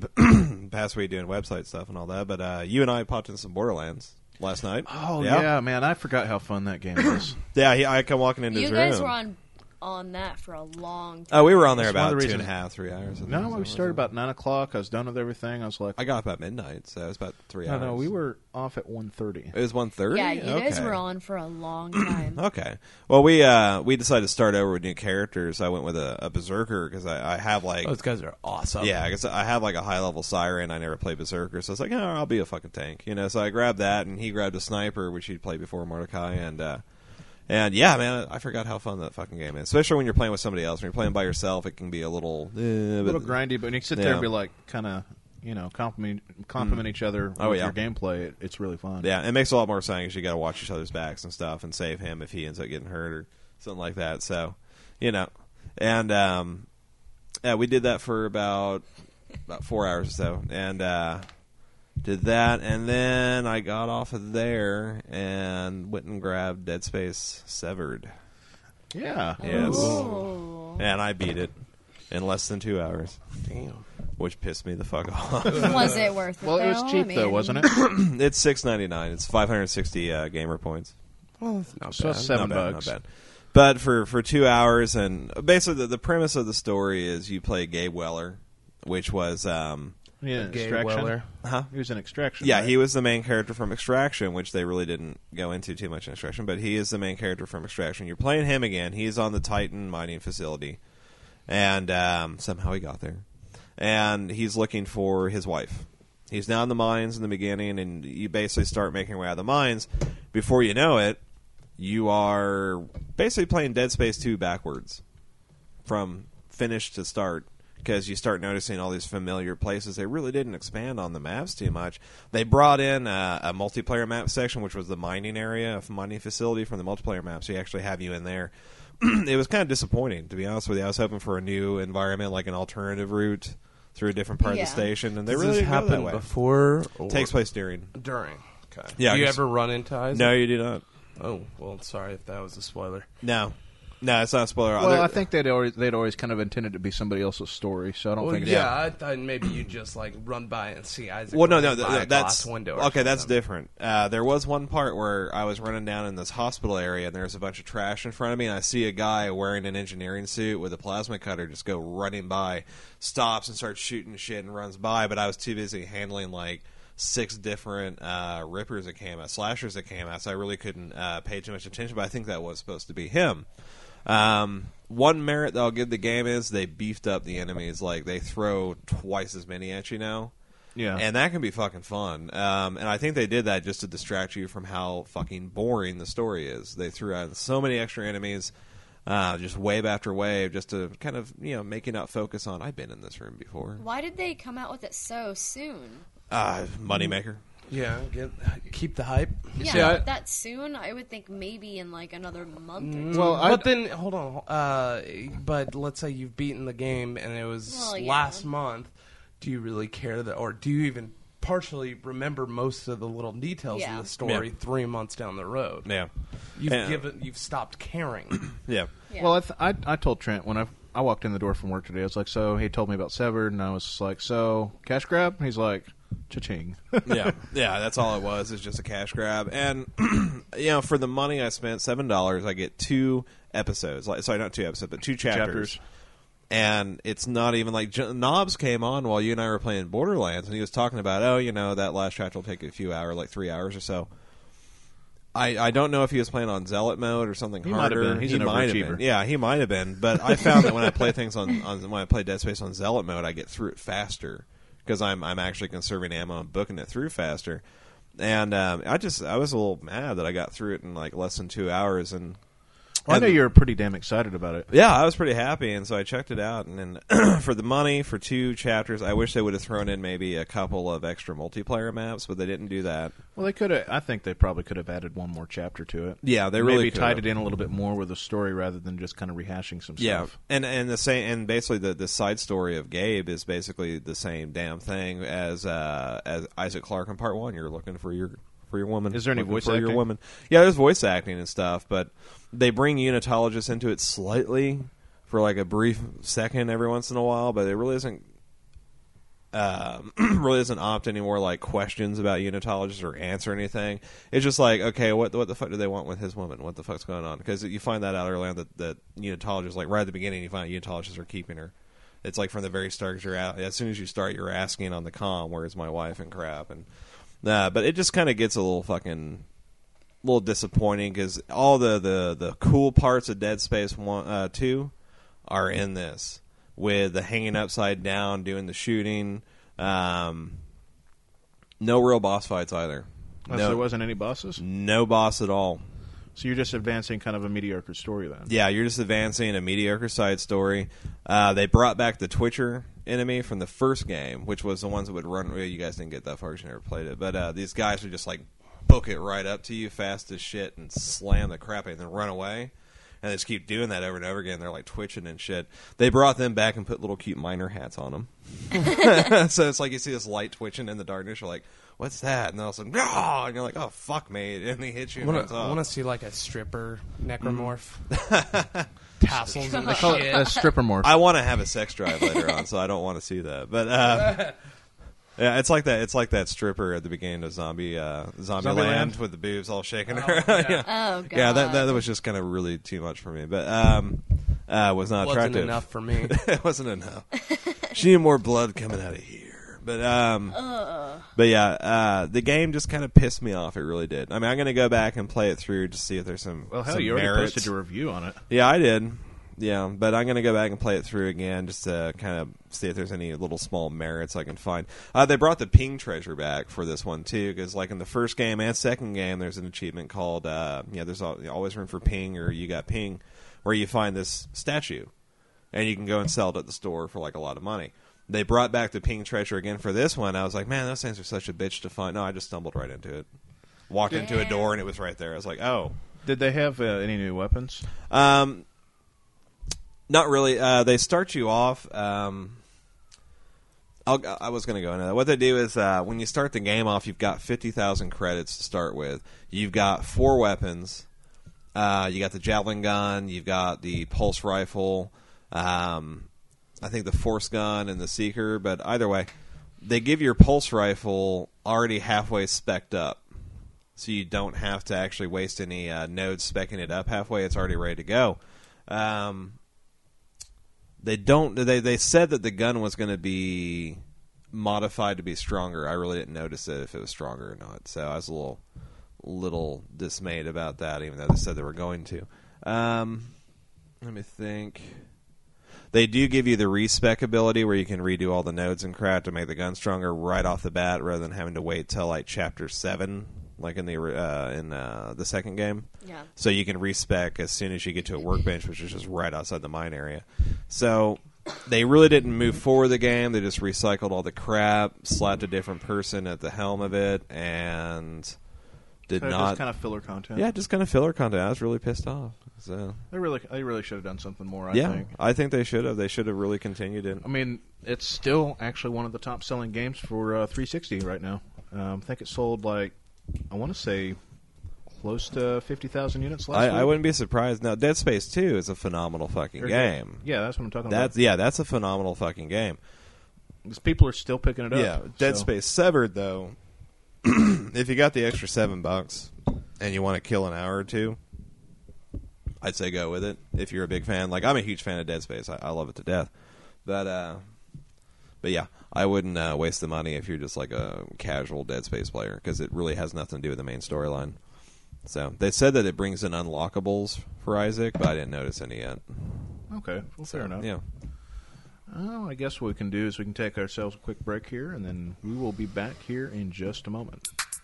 past week doing website stuff and all that. But uh, you and I popped in some Borderlands last night. Oh yeah. man, I forgot how fun that game is. yeah. He, I come walking into You his guys room. were on on that for a long time. Oh, we were on there That's one about of the two and a reasons- half, three hours. I think, No, something we like started that. about nine o'clock. I was done with everything. I was like, I got off about midnight, so it was about three no, hours. no, we were off at one thirty. It was one thirty. Yeah, you guys Okay. were on for a long time. Okay. Well, we uh, we decided to start over with new characters. I went with a, a berserker because I, I have like Those guys are awesome. yeah, I guess I have like a high level siren. I never played berserker, so I was like, oh, I'll be a fucking tank, you know. So I grabbed that, and he grabbed a sniper, which he'd played before Mordecai, and uh, and yeah, man, I forgot how fun that fucking game is. Especially when you're playing with somebody else. When you're playing by yourself, it can be a little eh, A little but- grindy, but when you sit Yeah. there and be like, kind of, you know, compliment compliment each other Oh, with yeah. your gameplay, it, it's really fun. Yeah, it makes a lot more sense because you got to watch each other's backs and stuff and save him if he ends up getting hurt or something like that. So, you know, and um, yeah, we did that for about about four hours or so, and uh, did that, and then I got off of there and went and grabbed Dead Space Severed, Yeah. Yes. Oh. and I beat it in less than two hours, Damn. which pissed me the fuck off. Was it worth it? Well, it was though? cheap I though, mean, wasn't it? It's six ninety nine. It's five hundred sixty uh, gamer points. Well, that's not So bad. it's seven not bad, bucks. Not bad. But for, for two hours, and basically the, the premise of the story is you play Gabe Weller, which was, um, Yeah, Gabe Extraction. Weller. huh? He was in Extraction. Yeah, right? he was the main character from Extraction, which they really didn't go into too much in Extraction, but he is the main character from Extraction. You're playing him again. He's on the Titan mining facility, and um, somehow he got there. And he's looking for his wife. He's down in the mines in the beginning, and you basically start making your way out of the mines. Before you know it, you are basically playing Dead Space two backwards from finish to start, because you start noticing all these familiar places. They really didn't expand on the maps too much. They brought in a, a multiplayer map section, which was the mining area, a mining facility from the multiplayer map, so you actually have you in there. It was kind of disappointing, to be honest with you. I was hoping for a new environment, like an alternative route through a different part Yeah. of the station, and they Does really this didn't go that happen way. before? Or Takes place during. during. Okay. Yeah, Do you 'cause- ever run into Isaac? No, you do not. Oh, well, sorry if that was a spoiler. No. No, it's not a spoiler. Well, There- I think they'd always they'd always kind of intended to be somebody else's story, so I don't Well, think. yeah, It's, I thought maybe you just like run by and see Isaac. Well, no, no, running by th- a that's glass window. or okay. That's something. different. Uh, there was one part where I was running down in this hospital area, and there's a bunch of trash in front of me, and I see a guy wearing an engineering suit with a plasma cutter just go running by, stops and starts shooting shit and runs by. But I was too busy handling like six different uh, rippers that came out, slashers that came out, so I really couldn't uh, pay too much attention. But I think that was supposed to be him. Um, one merit that I'll give the game is they beefed up the enemies. Like, they throw twice as many at you now. yeah, And that can be fucking fun. Um, and I think they did that just to distract you from how fucking boring the story is. They threw out so many extra enemies, uh, just wave after wave, just to kind of, you know, make you not focus on, I've been in this room before. Why did they come out with it so soon? Uh, moneymaker. Yeah, get, keep the hype. Yeah, See, I- that soon? I would think maybe in like another month or two. Mm, Well, I- but then hold on. Uh, but let's say you've beaten the game and it was Well, yeah. last month. Do you really care that, or do you even partially remember most of the little details Yeah. of the story Yeah. three months down the road? Yeah. You've Yeah. given, you've stopped caring. Yeah. Yeah. Well, I, th- I I told Trent when I I walked in the door from work today, I was like, so he told me about Severed, and I was like, so cash grab? And he's like, cha-ching. yeah, yeah, that's all it was. It's just a cash grab, and you know, for the money I spent, seven dollars, I get two episodes. Like, sorry, not two episodes, but two chapters. Chapters. And it's not even like J- Knobs came on while you and I were playing Borderlands, and he was talking about, oh, you know, that last chapter will take a few hours, like three hours or so. I, I don't know if he was playing on Zealot mode or something He might have harder. been. He's he an might have overachiever. been. Yeah, he might have been. But I found that when I play things on, on when I play Dead Space on Zealot mode, I get through it faster because I'm I'm actually conserving ammo and booking it through faster. And um, I just I was a little mad that I got through it in like less than two hours. And Well, I know and- you were pretty damn excited about it. yeah, I was pretty happy, and so I checked it out. And then for the money, for two chapters, I wish they would have thrown in maybe a couple of extra multiplayer maps, but they didn't do that. Well, they could have. I think they probably could have added one more chapter to it. Yeah, they Maybe really tied could've. it in a little bit more with the story rather than just kind of rehashing some Yeah, stuff. and and the same, and basically the the side story of Gabe is basically the same damn thing as uh, as Isaac Clarke in Part One. You're looking for your for your woman. Is there any Looking voice for your acting? woman? Yeah, there's voice acting and stuff, but they bring unitologists into it slightly for like a brief second every once in a while, but it really isn't um, really doesn't opt any more like questions about unitologists or answer anything. It's just like, okay, what what the fuck do they want with his woman? What the fuck's going on? Because you find that out early on that, that unitologists, like right at the beginning, you find unitologists are keeping her. It's like from the very start, 'cause you're out, as soon as you start, you're asking on the comm, where's my wife and crap. And uh, but it just kind of gets a little fucking, little disappointing because all the, the, the cool parts of Dead Space one, uh, two are in this, with the hanging upside down, doing the shooting. Um, no real boss fights either. Oh, no, so there wasn't any bosses? No boss at all. So you're just advancing kind of a mediocre story then? Yeah, you're just advancing a mediocre side story. Uh, they brought back the Twitcher enemy from the first game, which was the ones that would run. Well, you guys didn't get that far because you never played it. But uh, these guys would just like book it right up to you fast as shit and slam the crap out and then run away. And they just keep doing that over and over again. They're like twitching and shit. They brought them back and put little cute miner hats on them. So it's like you see this light twitching in the darkness. You're like, what's that? And all of a sudden, oh, and you're like, oh, fuck me. And they hit you. I And want to see like a stripper necromorph. Tassels and They call it a shit. stripper morph. I want to have a sex drive later on, so I don't want to see that. But uh, yeah, it's like that. It's like that stripper at the beginning of Zombie uh, Zombie Land with the boobs all shaking her. Oh, yeah. Oh, God. Yeah, that that was just kind of really too much for me. But um, uh, was not Wasn't attractive. enough for me. It wasn't enough. She needed more blood coming out of here. But um, but yeah, uh, the game just kind of pissed me off. It really did. I mean, I'm going to go back and play it through to see if there's some. well, hell, some you already merits. posted your review on it. Yeah, I did. Yeah, but I'm going to go back and play it through again just to kind of see if there's any little small merits I can find. Uh, they brought the ping treasure back for this one, too, because like in the first game and second game, there's an achievement called, uh, yeah, there's always room for ping or you got ping, where you find this statue, and you can go and sell it at the store for like a lot of money. They brought back the ping treasure again for this one. I was like, man, those things are such a bitch to find. No, I just stumbled right into it. Walked Yeah. into a door, and it was right there. I was like, oh. Did they have uh, any new weapons? Um, not really. Uh, they start you off. Um, I'll, I was going to go into that. What they do is uh, when you start the game off, you've got fifty thousand credits to start with. You've got four weapons. Uh, you got the javelin gun. You've got the pulse rifle. Um, I think the force gun and the seeker. But either way, they give your pulse rifle already halfway spec'd up. So you don't have to actually waste any uh, nodes specking it up halfway. It's already ready to go. Um, they don't. They they said that the gun was going to be modified to be stronger. I really didn't notice it if it was stronger or not. So I was a little little dismayed about that, even though they said they were going to. Um, let me think. They do give you the respec ability where you can redo all the nodes and crap to make the gun stronger right off the bat, rather than having to wait till like chapter seven. Like in the uh, in uh, the second game, Yeah. so you can respec as soon as you get to a workbench, which is just right outside the mine area. So they really didn't move forward the game; they just recycled all the crap, slapped a different person at the helm of it, and did So not. just kind of filler content. Yeah, just kind of filler content. I was really pissed off. So They really, they really should have done something more. I yeah, think. I think they should have. They should have really continued it. I mean, it's still actually one of the top-selling games for uh, three sixty right now. Um, I think it sold like, I want to say, close to fifty thousand units last I, week. I wouldn't be surprised. Now, Dead Space two is a phenomenal fucking Or- game. Yeah, that's what I'm talking That's yeah, that's a phenomenal fucking game. about. Because people are still picking it up. Yeah, Dead so. Space Severed though. If you got the extra seven bucks and you want to kill an hour or two, I'd say go with it. If you're a big fan, like I'm a huge fan of Dead Space, I, I love it to death. But uh, but yeah, I wouldn't uh, waste the money if you're just like a casual Dead Space player, because it really has nothing to do with the main storyline. So they said that it brings in unlockables for Isaac, but I didn't notice any yet. Okay, well, fair enough. Yeah. Oh, I guess what we can do is we can take ourselves a quick break here, and then we will be back here in just a moment.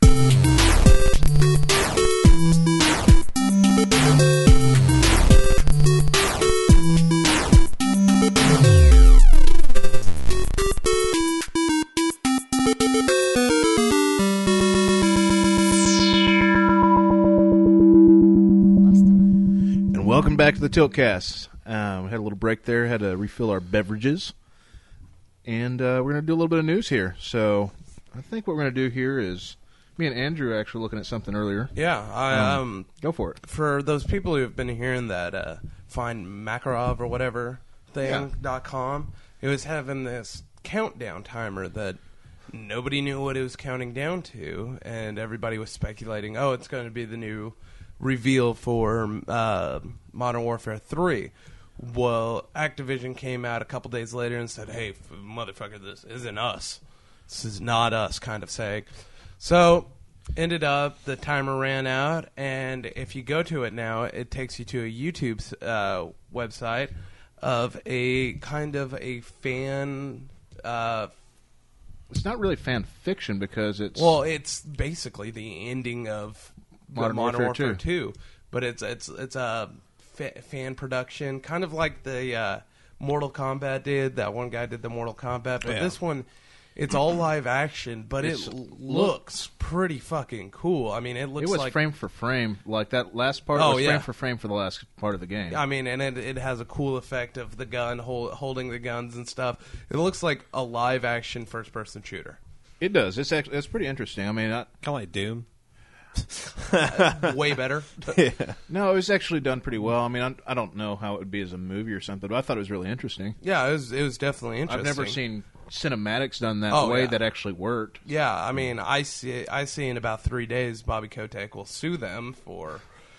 And welcome back to the Tiltcast. Um, we had a little break there, had to refill our beverages. And uh, we're going to do a little bit of news here. So I think what we're going to do here is, me and Andrew are actually looking at something earlier. Yeah, I um, Go for it. for those people who have been hearing that uh, find Makarov or whatever thing Yeah. dot com, it was having this countdown timer that nobody knew what it was counting down to, and everybody was speculating, oh, it's going to be the new reveal for uh, Modern Warfare three. Well, Activision came out a couple days later and said, hey, f- motherfucker, this isn't us. This is not us, kind of saying. So, ended up, the timer ran out, and if you go to it now, it takes you to a YouTube uh, website of a kind of a fan... Uh, It's not really fan fiction because it's well, it's basically the ending of Modern Modern, Warfare Warfare two, but it's it's it's a fa- fan production, kind of like the uh, Mortal Kombat did. That one guy did the Mortal Kombat, but Yeah. this one, it's all live action, but It's- it looks pretty fucking cool. I mean, it looks it was like frame for frame, like that last part Oh, was yeah. frame for frame for the last part of the game. I mean, and it, it has a cool effect of the gun hold, holding the guns and stuff. It looks like a live action first person shooter. It does. It's actually it's pretty interesting. I mean, I, Kind of like Doom. Way better. no, it was actually done pretty well. I mean, I, I don't know how it would be as a movie or something, but I thought it was really interesting. Yeah, it was it was definitely interesting. I've never seen cinematics done that Oh, way yeah. that actually worked. Yeah, I mean, I see. I see in about three days, Bobby Kotick will sue them for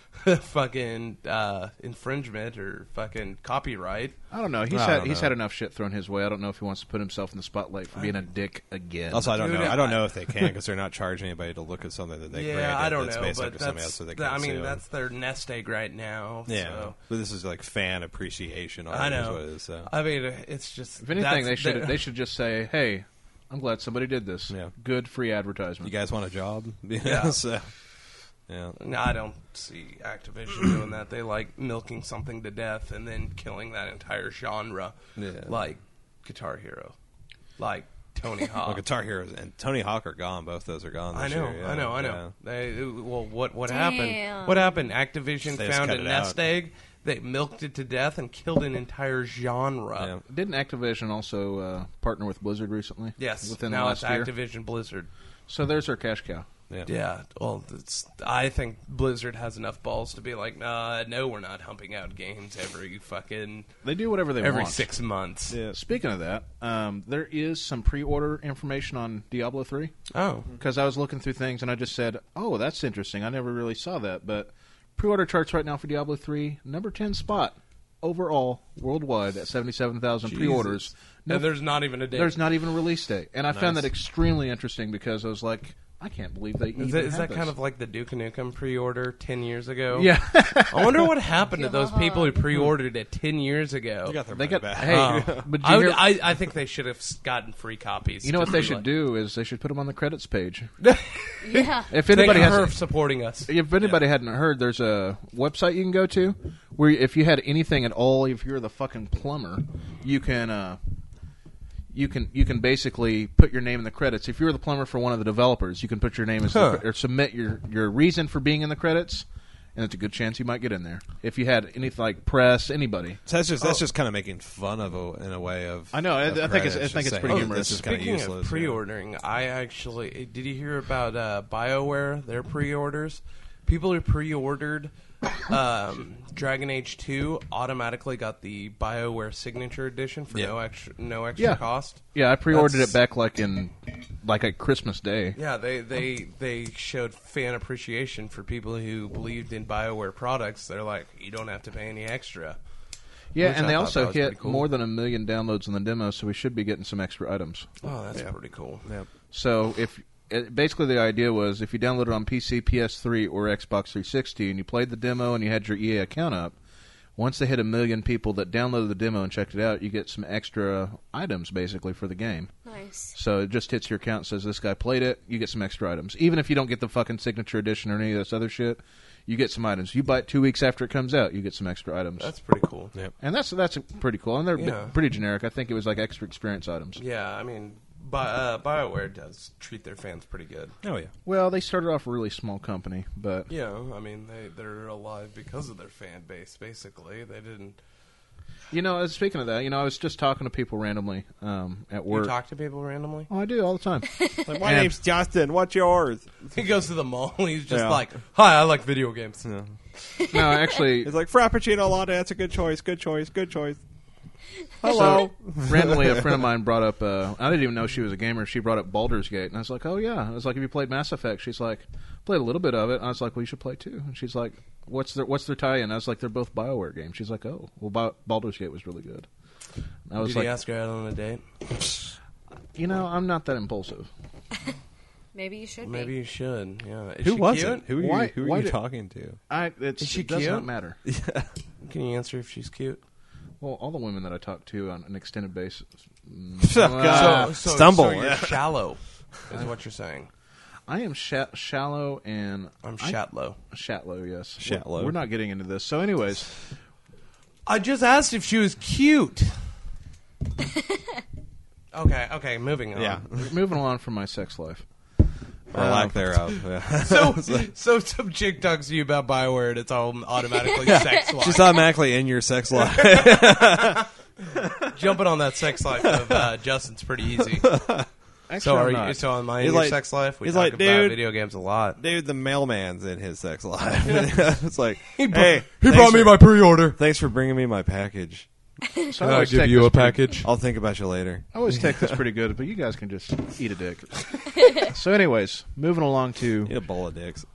fucking uh, infringement or fucking copyright. I don't know. He's I had don't he's know. had enough shit thrown his way. I don't know if he wants to put himself in the spotlight for being a dick again. Also, I don't Dude, know. I don't I- know if they can because they're not charging anybody to look at something that they created. yeah, I don't that's know, based but after somebody that's. else, so they that- I can't mean, sue 'em. that's their nest egg right now. Yeah, so. but this is like fan appreciation. I art is know. what it is, so. I mean, it's just. If anything, that's- they should that- they should just say, "Hey, I'm glad somebody did this. Yeah. Good free advertisement." You guys want a job? Yeah. so, yeah. No, I don't see Activision doing that. They like milking something to death and then killing that entire genre, Yeah. like Guitar Hero, like Tony Hawk. Well, Guitar Heroes and Tony Hawk are gone. Both those are gone. I This know, year, yeah. I know, I know. Yeah. They, well, what what Damn. happened? What happened? Activision They just found cut a it nest out. egg. They milked it to death and killed an entire genre. Yeah. Didn't Activision also uh, partner with Blizzard recently? Yes, within now the it's last year. Activision Blizzard. So there's our cash cow. Yeah. Yeah, well, it's, I think Blizzard has enough balls to be like, nah, no, we're not humping out games every fucking They do whatever they every want. six months. Yeah. Speaking of that, um, there is some pre-order information on Diablo three. Oh, Because I was looking through things and I just said, "Oh, that's interesting. I never really saw that." But pre-order charts right now for Diablo three, number ten spot overall worldwide at seventy-seven thousand pre-orders. No, there's not even a date. There's not even a release date, and I found Nice. that extremely interesting because I was like, I can't believe they Is even that, is have that this. kind of like the Duke Nukem pre-order ten years ago? Yeah. I wonder what happened to those people who pre-ordered it ten years ago. They got their They money got back. hey, Oh. but did I, you, would, hear- I, I think they should have gotten free copies. you know what to they be should like- do is they should put them on the credits page. Yeah. If Thank anybody her has, for supporting us. if anybody hadn't heard, there's a website you can go to where if you had anything at all, if you're the fucking plumber, you can uh, you can you can basically put your name in the credits. If you're the plumber for one of the developers, you can put your name as Huh. the, or submit your your reason for being in the credits, and it's a good chance you might get in there. If you had anything like press, anybody. So that's just that's just kind of making fun of a, in a way of. I know, I- of I think it's- credits, I think just it's saying, pretty oh, humorous. This is kind of Speaking useless. of pre-ordering, I actually did you hear about uh, BioWare? Their pre-orders. People who pre-ordered um, Dragon Age two automatically got the BioWare Signature Edition for Yeah. no extra no extra Yeah. cost. Yeah, I pre-ordered That's- it back like in like at Christmas Day. Yeah, they, they they showed fan appreciation for people who believed in BioWare products. They're like, you don't have to pay any extra. Yeah, Which and I they thought also that was hit pretty cool. more than a million downloads in the demo, so we should be getting some extra items. Oh, that's Yeah. pretty cool. Yeah. So if it, basically the idea was if you downloaded it on P C, P S three, or Xbox three sixty, and you played the demo and you had your E A account up, once they hit a million people that downloaded the demo and checked it out, you get some extra items basically for the game. Nice. So it just hits your account and says this guy played it, you get some extra items. Even if you don't get the fucking signature edition or any of this other shit, you get some items. You buy it two weeks after it comes out, you get some extra items. That's pretty cool. Yep. and that's that's pretty cool. And they're Yeah. pretty generic. I think it was like extra experience items. Yeah, I mean, Bi- uh, BioWare does treat their fans pretty good. Oh yeah. Well, they started off a really small company, but Yeah, I mean, they, they're alive because of their fan base, basically. They didn't... you know, uh, speaking of that, you know, I was just talking to people randomly um, at You work. talk to people randomly? Oh, I do all the time. Like, my And- name's Justin. What's yours? He goes to the mall, he's just Yeah. like, hi, I like video games. No, actually, It's like Frappuccino Latte. That's a good choice. Good choice. Good choice. Hello. Randomly, a friend of mine brought up. Uh, I didn't even know she was a gamer. She brought up Baldur's Gate, and I was like, "Oh yeah." I was like, "Have you played Mass Effect?" She's like, "Played a little bit of it." I was like, "Well, you should play too." And she's like, "What's their What's their tie-in?" I was like, "They're both BioWare games." She's like, "Oh, well, Bi- Baldur's Gate was really good." And I was Did like, you ask her out on a date? "You know, I'm not that impulsive." Maybe you should Maybe be. you should. Yeah. Is Who she was cute? it? Who are you, Why- who are why you did- talking to? I it's, Is she it does cute? not matter. Can you answer if she's cute? Well, all the women that I talk to on an extended basis. mm, Oh, uh, God. so, so, stumble. So you're shallow, is what you're saying. I am sha- shallow and I'm I- Shatlow. Shatlow, yes. Shatlow. We're, we're not getting into this. So, anyways, I just asked if she was cute. okay, okay, moving on. Yeah. moving along from my sex life. Or lack thereof. Yeah. So, so some chick talks to you about Bioware, and it's all automatically sex life. She's automatically in your sex life. Jumping on that sex life of uh, Justin's pretty easy. Actually, So, I'm are not. you? So, am I in He's your like- sex life? We he's talk like, about dude- video games a lot. Dude, the mailman's in his sex life. It's like, He, br- hey, he thanks brought me for- my pre-order. Thanks for bringing me my package. So I always take this pretty- package? I'll think about you later. I always take this pretty good, but you guys can just eat a dick. So, anyways, moving along to Eat a bowl of dicks.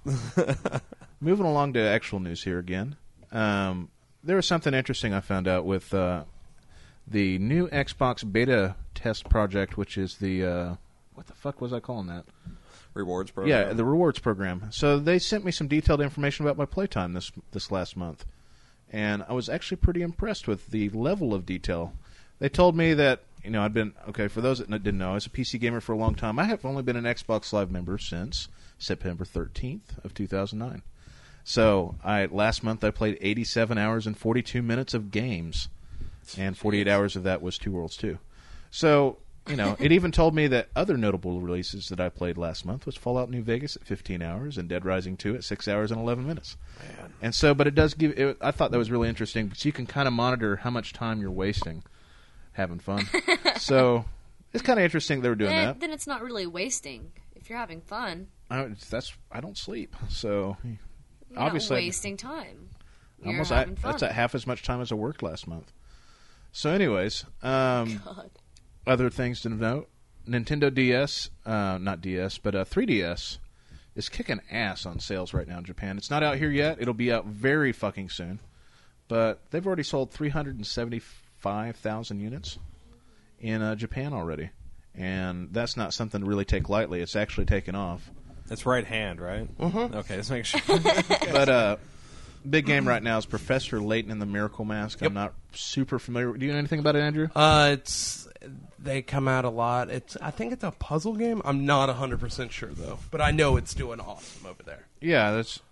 moving along to actual news here again. Um, there was something interesting I found out with uh, the new Xbox beta test project, which is the uh, what the fuck was I calling that? Rewards program. Yeah, the rewards program. So they sent me some detailed information about my playtime this this last month, and I was actually pretty impressed with the level of detail. They told me that, you know, I'd been okay. For those that didn't know, I was a P C gamer for a long time. I have only been an Xbox Live member since September thirteenth of two thousand nine. So I last month I played eighty-seven hours and forty-two minutes of games, and forty-eight hours of that was Two Worlds two. So, you know, it even told me that other notable releases that I played last month was Fallout New Vegas at fifteen hours and Dead Rising two at six hours and eleven minutes. Man. And so, but it does give. It, I thought that was really interesting because you can kind of monitor how much time you're wasting having fun. So it's kind of interesting they were doing then, that. then it's not really wasting if you're having fun. I, that's I don't sleep, so You're obviously not wasting time. You're almost I, having fun. that's at half as much time as I worked last month. So, anyways, um, God. other things to note: Nintendo D S, uh, not D S, but uh, three D S is kicking ass on sales right now in Japan. It's not out here yet; it'll be out very fucking soon. But they've already sold three hundred seventy-five thousand units in uh, Japan already, and that's not something to really take lightly. It's actually taken off. It's right hand, right? Mm-hmm. Okay, let's make sure. But uh, big game right now is Professor Layton and the Miracle Mask. I'm not super familiar. Do you know anything about it, Andrew? Uh, it's they come out a lot. It's I think it's a puzzle game. I'm not one hundred percent sure though, but I know it's doing awesome over there. Yeah, that's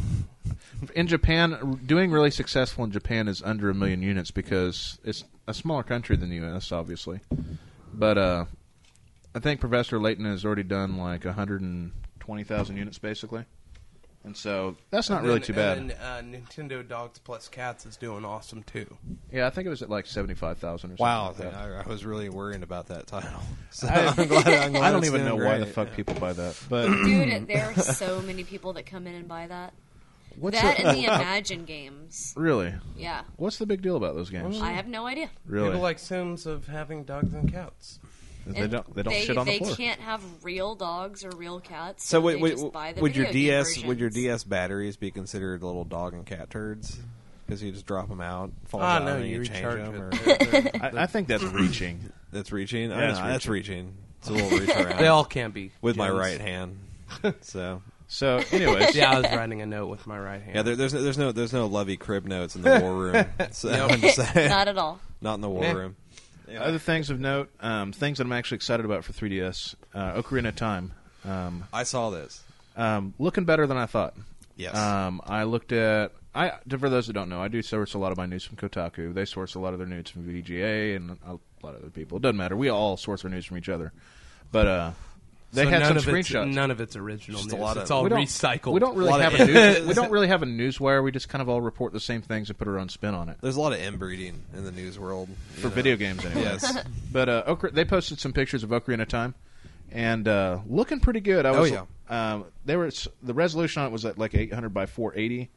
in Japan. Doing really successful in Japan is under a million units because it's a smaller country than the U S, obviously. But uh, I think Professor Layton has already done like one hundred twenty thousand units, basically. And so that's not And really then- too bad. And then, uh, Nintendo Dogs Plus Cats is doing awesome too. Yeah, I think it was at like seventy-five thousand or something. Wow, like that. I, I was really worrying about that title. So I, I'm glad, I'm glad I don't it's even know doing why the great. fuck people buy that. But Dude, there are so many people that come in and buy that. what's that the, and the Imagine games. really? Yeah. What's the big deal about those games? I have no idea. Really? People like Sims of having dogs and cats. they And don't. They don't they, shit on they the floor. can't have real dogs or real cats. So they wait, wait, just buy the would your video game D S would your versions. D S batteries be considered little dog and cat turds? Because you just drop them out, fall Ah, down, no, and you you change recharge them. it. Or, They're- they're- I, I think that's reaching. that's reaching. I Yeah, know, it's that's reaching. It's a little reach around. They all can be. with my James. right hand. So So, anyways, Yeah, I was writing a note with my right hand. yeah, there, there's no, there's no there's no lovey crib notes in the war room. So I'm just saying, Not at all. not in the war Eh. room. other things of note, um, things that I'm actually excited about for three D S, uh, Ocarina of Time, um, I saw this. um, looking better than I thought. Yes. Um, I looked at. I for those that don't know, I do source a lot of my news from Kotaku. They source a lot of their news from V G A and a lot of other people. It doesn't matter. We all source our news from each other. But uh, they So had none some of it's, screenshots. none of it's original Just a news. lot of- It's all we don't, recycled. We don't really lot have of a news, we don't really have a news wire. We just kind of all report the same things and put our own spin on it There's a lot of inbreeding in the news world you for know. video games anyway. Yes. But uh, Ocar- they posted some pictures of Ocarina of Time, and uh, looking pretty good. I Oh, was, yeah. Um, they were the resolution on it was at like eight hundred by four eighty,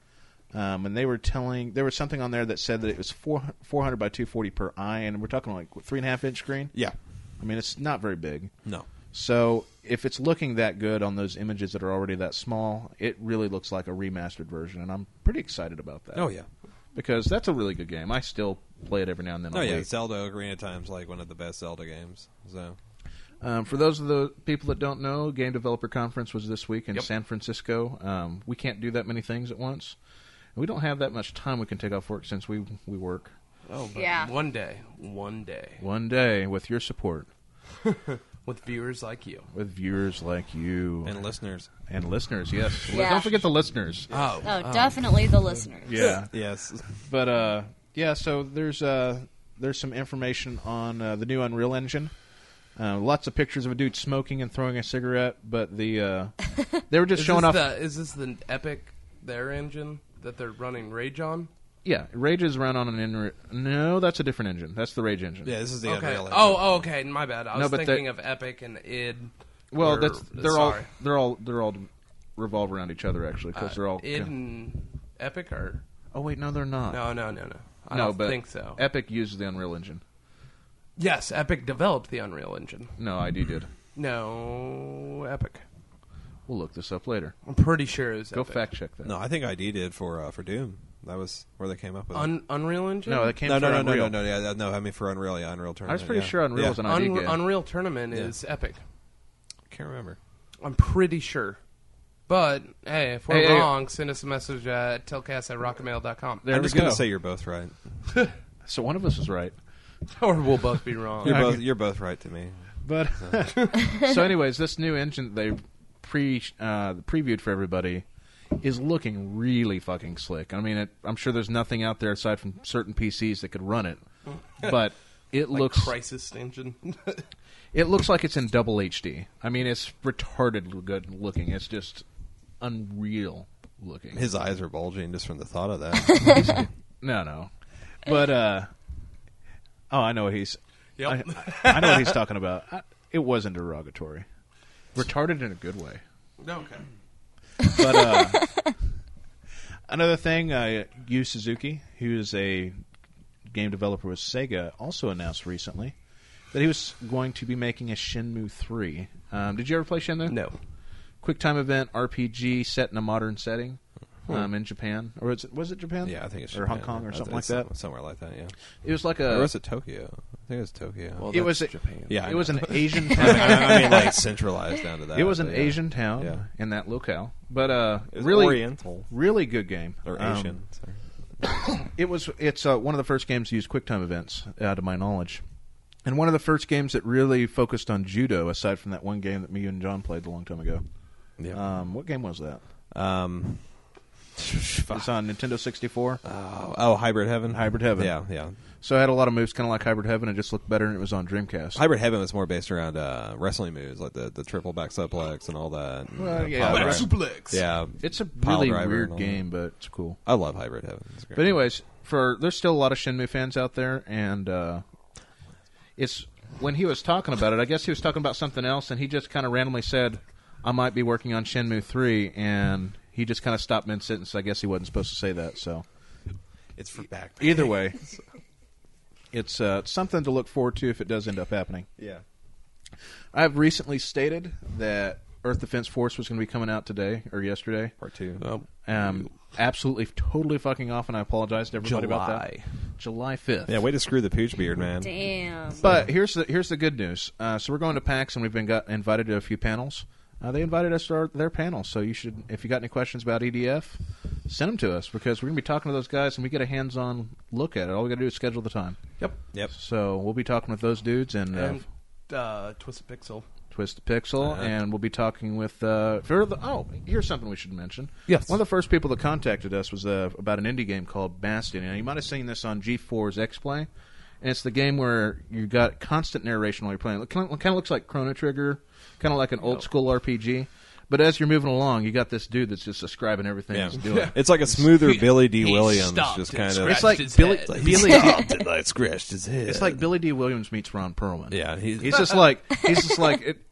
Um, and they were telling there was something on there that said that it was four hundred by two forty per eye, and we're talking like what, three and a half inch screen. Yeah. I mean, it's not very big. No. So if it's looking that good on those images that are already that small, it really looks like a remastered version, and I'm pretty excited about that. Oh, yeah. Because that's a really good game. I still play it every now and then. Oh, on yeah. Wii. Zelda Ocarina of Time is like one of the best Zelda games. So, Um, for those of the people that don't know, Game Developer Conference was this week in Yep. San Francisco. Um, we can't do that many things at once. We don't have that much time we can take off work since we we work. Oh, but Yeah. one day, one day, One day, with your support, with viewers like you. with viewers like you and listeners. and listeners, yes. Yeah. Don't forget the listeners. Oh, Oh, definitely the listeners. Yeah. Yes. But uh, yeah, so there's uh, there's some information on uh, the new Unreal Engine. Uh, lots of pictures of a dude smoking and throwing a cigarette, but the uh, they were just is showing this off. The, is this the Epic their engine that they're running Rage on? Yeah, Rage is run on an Unreal. No, that's a different engine. That's the Rage engine. Yeah, this is the Okay. Unreal Engine. Oh, oh, okay. My bad. I No, was but thinking they- of Epic and id. Well, or- that's they're all sorry. they're all they're all revolve around each other actually because Uh, they're all. id and Epic or Oh wait, no, they're not. no, no, no, no. I No, don't but think so. Epic uses the Unreal Engine. Yes, Epic developed the Unreal Engine. No, I D did. No, Epic. We'll look this up later. I'm pretty sure it was Go Epic. fact check that. No, I think I D did for uh, for Doom. That was where they came up with it. Un- Unreal Engine. No, that came No, from no, no, no, Unreal. no, no, yeah, no. I mean for Unreal, yeah, Unreal I Tournament. was pretty yeah. sure Unreal yeah. was an I D Unre- game. Unreal Tournament Yeah. is Epic. Can't remember. I'm pretty sure. But hey, if we're Hey, hey, wrong, send us a message at telcast at rocketmail dot com. There I'm we just gonna go. say you're both right. So one of us is right. Or we'll both be wrong. You're Okay. both you're both right to me. But so, anyways, this new engine they pre uh, previewed for everybody is looking really fucking slick. I mean, it, I'm sure there's nothing out there aside from certain P Cs that could run it, but it Like looks Crisis Engine. it looks like it's in double H D. I mean, it's retarded good looking. It's just unreal looking. His eyes are bulging just from the thought of that. No, no, but uh, oh, I know what he's. Yep. I, I know what he's talking about. I, it wasn't derogatory. Retarded in a good way. Okay. But uh, another thing, uh, Yu Suzuki, who is a game developer with Sega, also announced recently that he was going to be making a Shenmue three. Um, did you ever play Shenmue? No. Quick time event R P G set in a modern setting um, in Japan, or was it, was it Japan? Yeah, I think it's or Japan. Hong Kong or I something think like it's that. Somewhere like that, yeah. It was like or a. was it Tokyo? I think it was Tokyo. Well, It that's was a- Japan. yeah, I It was know. an Asian I town. mean, I mean, like centralized down to that. It was an but, yeah. Asian town Yeah. in that locale, but uh, It was really, Oriental really good game. or Um, Asian. sorry. It was. It's uh, one of the first games to use QuickTime events, uh, to my knowledge, and one of the first games that really focused on judo. Aside from that one game that me and John played a long time ago. Yeah. Um, what game was that? Um, It's on Nintendo sixty-four. oh, oh, Hybrid Heaven. Hybrid Heaven. Yeah, yeah. So it had a lot of moves, kind of like Hybrid Heaven. It just looked better, and it was on Dreamcast. Hybrid Heaven was more based around uh, wrestling moves, like the, the triple back suplex and all that. And, Well, uh, yeah, pile right. driver. Suplex. Yeah, It's a Pile really driver weird and all game, but it's cool. I love Hybrid Heaven. It's great. But anyways, for there's still a lot of Shenmue fans out there, and uh, it's when he was talking about it. I guess he was talking about something else, and he just kind of randomly said, "I might be working on Shenmue three," and he just kind of stopped mid sentence. I guess he wasn't supposed to say that. So it's for back. either way, it's uh, something to look forward to if it does end up happening. Yeah. I've recently stated that Earth Defense Force was going to be coming out today or yesterday. Part two. Oh, Um, absolutely, totally fucking off, and I apologize to everybody about that. July. July fifth. Yeah, way to screw the pooch beard, man. Damn. But here's the here's the good news. Uh, so we're going to PAX, and we've been got invited to a few panels. Uh, they invited us to our, their panel, so you should, if you got any questions about E D F, send them to us because we're going to be talking to those guys, and we get a hands-on look at it. All we got to do is schedule the time. Yep. Yep. So we'll be talking with those dudes and, uh, And uh, Twisted Pixel. Twist the Pixel, Uh-huh. and we'll be talking with. Uh, for the, oh, here's something we should mention. Yes. One of the first people that contacted us was uh, about an indie game called Bastion. And you might have seen this on G four's X-Play. And it's the game where you got constant narration while you're playing. It kind of, kind of looks like Chrono Trigger, kind of like an old school R P G. But as you're moving along, you got this dude that's just describing everything Yeah. he's doing. It's like a smoother He- Billy D. he Williams, stopped just and kind of. scratched It's like his Billy, head. Billy stopped and like scratched his head. It's like Billy D. Williams meets Ron Perlman. Yeah, he's- he's just like he's just like it,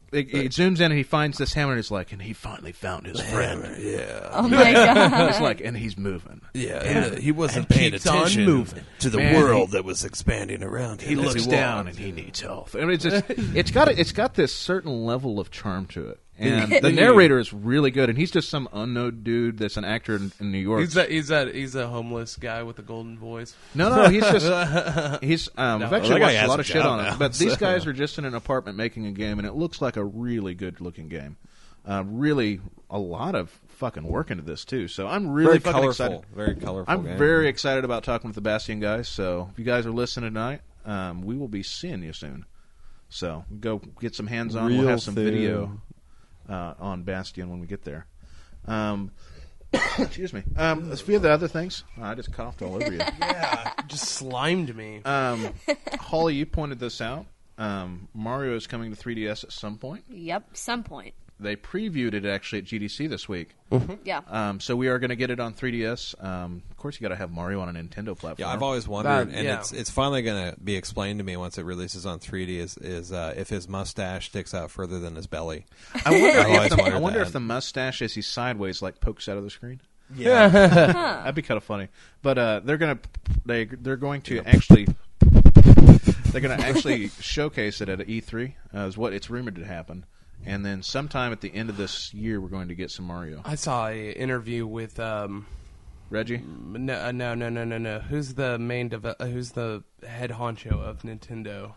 it, it zooms in and he finds this hammer and he's like, and he finally found his friend. Yeah. Oh my god. It's like, and he's moving. Yeah, and, uh, he wasn't paying keeps on attention moving. to the Man, world that was expanding around him. He as looks he down walked. and he needs help. I mean, it's just, it's got a, it's got this certain level of charm to it, and the narrator is really good. And he's just some unknown dude that's an actor in, in New York. He's a he's a he's a homeless guy with a golden voice. No, no, he's just he's. Um, I've actually Well, that guy watched a has lot a of shit job on now, it, but these so. guys are just in an apartment making a game, and it looks like a really good looking game. Uh, really, a lot of fucking work into this too. So I'm really Very fucking colorful. excited. Very colorful. I'm game. very excited about talking with the Bastion guys. So if you guys are listening tonight, um, we will be seeing you soon. So go get some hands on. We'll Real have some soon. video uh, on Bastion when we get there. Um, excuse me. Um, a few of the other things. Oh, I just coughed all over you. Yeah, just slimed me. Um, Holly, you pointed this out. Um, Mario is coming to three D S at some point. Yep, some point. They previewed it actually at G D C this week. Yeah. Um, so we are going to get it on three D S. Um, of course, you got to have Mario on a Nintendo platform. Yeah, I've always wondered, That- and yeah. it's it's finally going to be explained to me once it releases on three D. Is is uh, if his mustache sticks out further than his belly? I wonder, I've always if, the, I wondered wonder that. if the mustache, as he's sideways, like pokes out of the screen. Yeah, That'd be kind of funny. But uh, they're gonna they they're going to actually they're going to actually showcase it at E three. Uh, is what it's rumored to happen. And then sometime at the end of this year, we're going to get some Mario. I saw a interview with um Reggie? no uh, no no no no no who's the main deve- uh, who's the head honcho of Nintendo?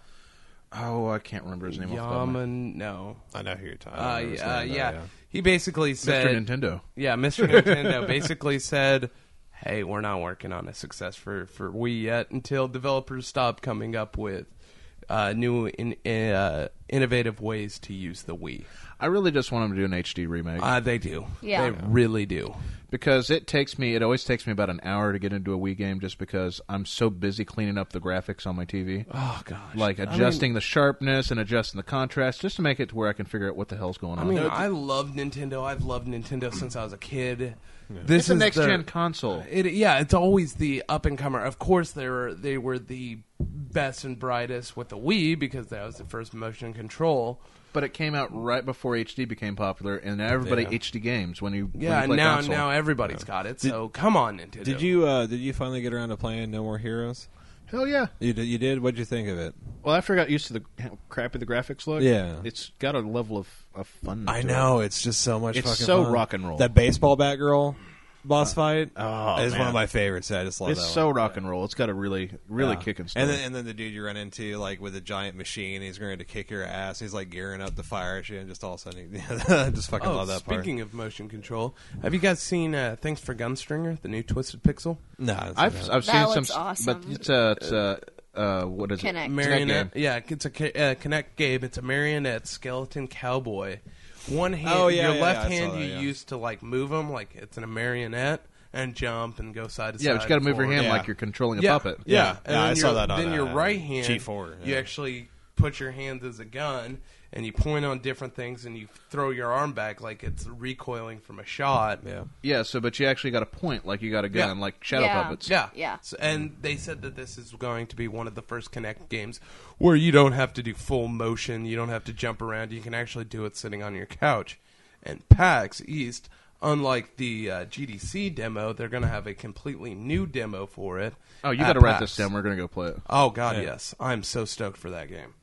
Oh, I can't remember his name. off the top of my- Yaman no. I know who you're talking Uh, about. uh, His yeah. name, though, He basically Mister said Nintendo. Yeah, Mister Nintendo basically said, "Hey, we're not working on a success for, for Wii yet until developers stop coming up with uh, new, in, uh, innovative ways to use the Wii." I really just want them to do an H D remake. Uh, they do. Yeah. They really do. Because it takes me, it always takes me about an hour to get into a Wii game just because I'm so busy cleaning up the graphics on my T V. Oh gosh. Like I mean- adjusting the sharpness and adjusting the contrast just to make it to where I can figure out what the hell's going I on. mean, I love Nintendo. I've loved Nintendo since I was a kid. it's This a is next the- gen console. It, yeah, it's always the up and comer. Of course, they were they were the best and brightest with the Wii because that was the first motion control. But it came out right before H D became popular, and now everybody Yeah. H D games when you when Yeah, you play now console. now everybody's got it. So come on, Nintendo. Did you uh, did you finally get around to playing No More Heroes? Hell yeah! You did. You did. What'd you think of it? Well, after I got used to the how crappy the graphics look, Yeah. it's got a level of, of fun. I to know it. it's just so much. It's fucking so fun. rock and roll. That baseball bat girl boss fight oh, is one man. of my favorites. I just love It's that so one. rock and roll. It's got a really really Yeah. kicking story. And then, and then the dude you run into, like with a giant machine, he's going to kick your ass. He's like gearing up to fire at you, and just all of a sudden, he, just fucking Oh, love that part. speaking of motion control, have you guys seen uh, Thanks for Gunstringer, the new Twisted Pixel? No, it's- I've I've That seen looks some, awesome. but it's uh, it's uh, uh, what is Kinect. it? Marionette. game. Yeah, it's a Ki- uh, Kinect game. It's a marionette skeleton cowboy. One hand, Oh, yeah, your yeah, left yeah, I saw hand that, you yeah. use to like move them, like it's in a marionette, and jump and go side to side. Yeah, but you got to move your forward. hand Yeah. like you're controlling a yeah. puppet. Yeah, Yeah. And Yeah, then I saw your- that on, Then your uh, right hand, G four, you yeah. actually put your hand as a gun, and you point on different things, and you throw your arm back like it's recoiling from a shot. yeah. Yeah, so but you actually got a point like you got a gun, Yeah. like Shadow Yeah. Puppets. Yeah, Yeah. So, and they said that this is going to be one of the first Kinect games where you don't have to do full motion, you don't have to jump around, you can actually do it sitting on your couch. And PAX East, unlike the uh, G D C demo, they're going to have a completely new demo for it. Oh, you at got to write PAX. this down. We're gonna go play it. Oh God, Yeah. yes! I'm so stoked for that game.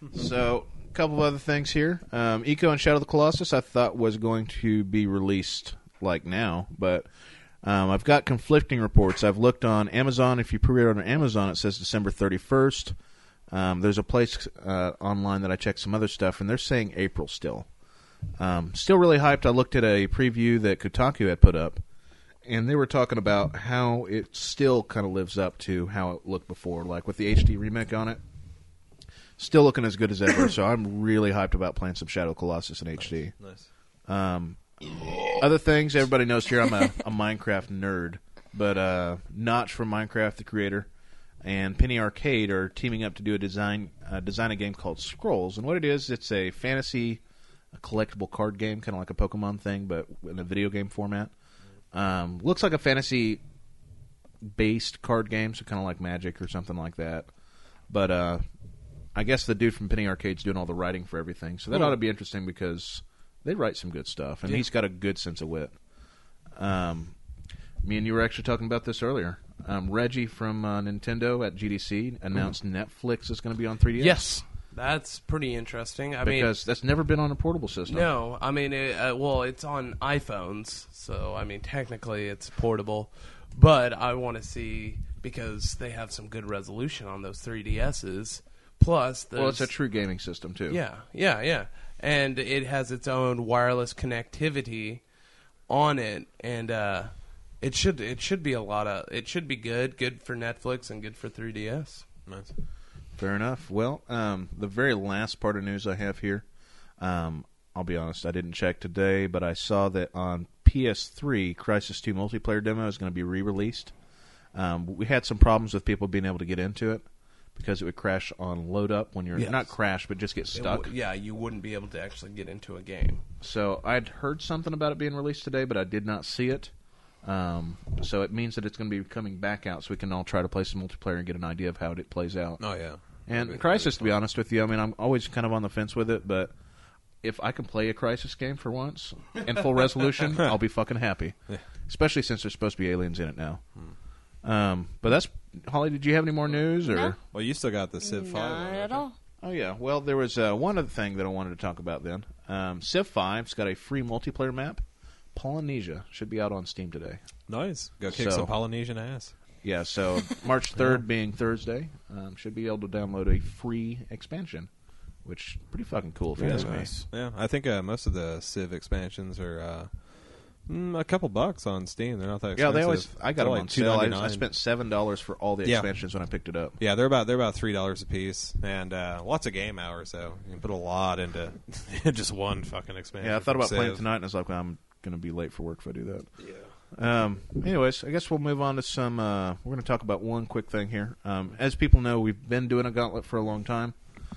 So, a couple of other things here. Um, Eco and Shadow of the Colossus, I thought was going to be released like now, but um, I've got conflicting reports. I've looked on Amazon. If you pre-order on Amazon, it says December thirty-first. Um, there's a place uh, online that I checked some other stuff, and they're saying April still. Um, still really hyped. I looked at a preview that Kotaku had put up, and they were talking about how it still kind of lives up to how it looked before, like with the H D remake on it. Still looking as good as ever, so I'm really hyped about playing some Shadow Colossus in H D. Nice. Um, other things, everybody knows here I'm a, a Minecraft nerd, but uh, Notch from Minecraft, the creator, and Penny Arcade are teaming up to do a design uh, design a game called Scrolls. And what it is, it's a fantasy, a collectible card game, kind of like a Pokemon thing, but in a video game format. Um, looks like a fantasy-based card game, so kind of like Magic or something like that. But uh, I guess the dude from Penny Arcade's doing all the writing for everything, so that Hmm. ought to be interesting because they write some good stuff, and Yeah. he's got a good sense of wit. Um, me and you were actually talking about this earlier. Um, Reggie from uh, Nintendo at G D C announced Netflix is going to be on three D S. Yes, that's pretty interesting. I mean, because that's never been on a portable system. no, I mean, it, uh, well, it's on iPhones, so I mean, technically it's portable. But I want to see because they have some good resolution on those three D S's. Plus, Well, it's a there's- true gaming system too. Yeah, yeah, yeah. And it has its own wireless connectivity on it, and uh, it should it should be a lot of it should be good, good for Netflix and good for three D S. Nice. Fair enough. Well, um, the very last part of news I have here, um, I'll be honest, I didn't check today, but I saw that on P S three, Crysis two multiplayer demo is going to be re-released. Um, we had some problems with people being able to get into it because it would crash on load up when you're Yes. not crash, but just get It stuck. w- yeah, you wouldn't be able to actually get into a game. So I'd heard something about it being released today, but I did not see it. Um, so it means that it's going to be coming back out, so we can all try to play some multiplayer and get an idea of how it plays out. Oh yeah. And That'd be Crysis, pretty to be fun. honest with you, I mean, I'm always kind of on the fence with it, but if I can play a Crysis game for once in full resolution, I'll be fucking happy. Yeah. Especially since there's supposed to be aliens in it now. Um, but that's Holly. Did you have any more news? Or No. Well, you still got the Civ five. Not one, at don't you? all. oh yeah, well there was uh, one other thing that I wanted to talk about. Then um, Civ five's got a free multiplayer map. Polynesia should be out on Steam today. Nice. Go kick So- some Polynesian ass. Yeah, so March third being Thursday, um, should be able to download a free expansion, which pretty fucking cool if you ask me. Yeah, I think uh, most of the Civ expansions are uh, mm, a couple bucks on Steam. They're not that Yeah, expensive. they always. I got They're them like on sale. I, I $two ninety-nine. spent seven dollars for all the Yeah. expansions when I picked it up. Yeah, they're about they're about three dollars a piece, and uh, lots of game hours. So you can put a lot into just one fucking expansion. Yeah, I thought from about playing Civ. tonight, and I was like, well, I'm going to be late for work if I do that. Yeah. Um, anyways, I guess we'll move on to some. Uh, we're going to talk about one quick thing here. Um, as people know, we've been doing a gauntlet for a long time.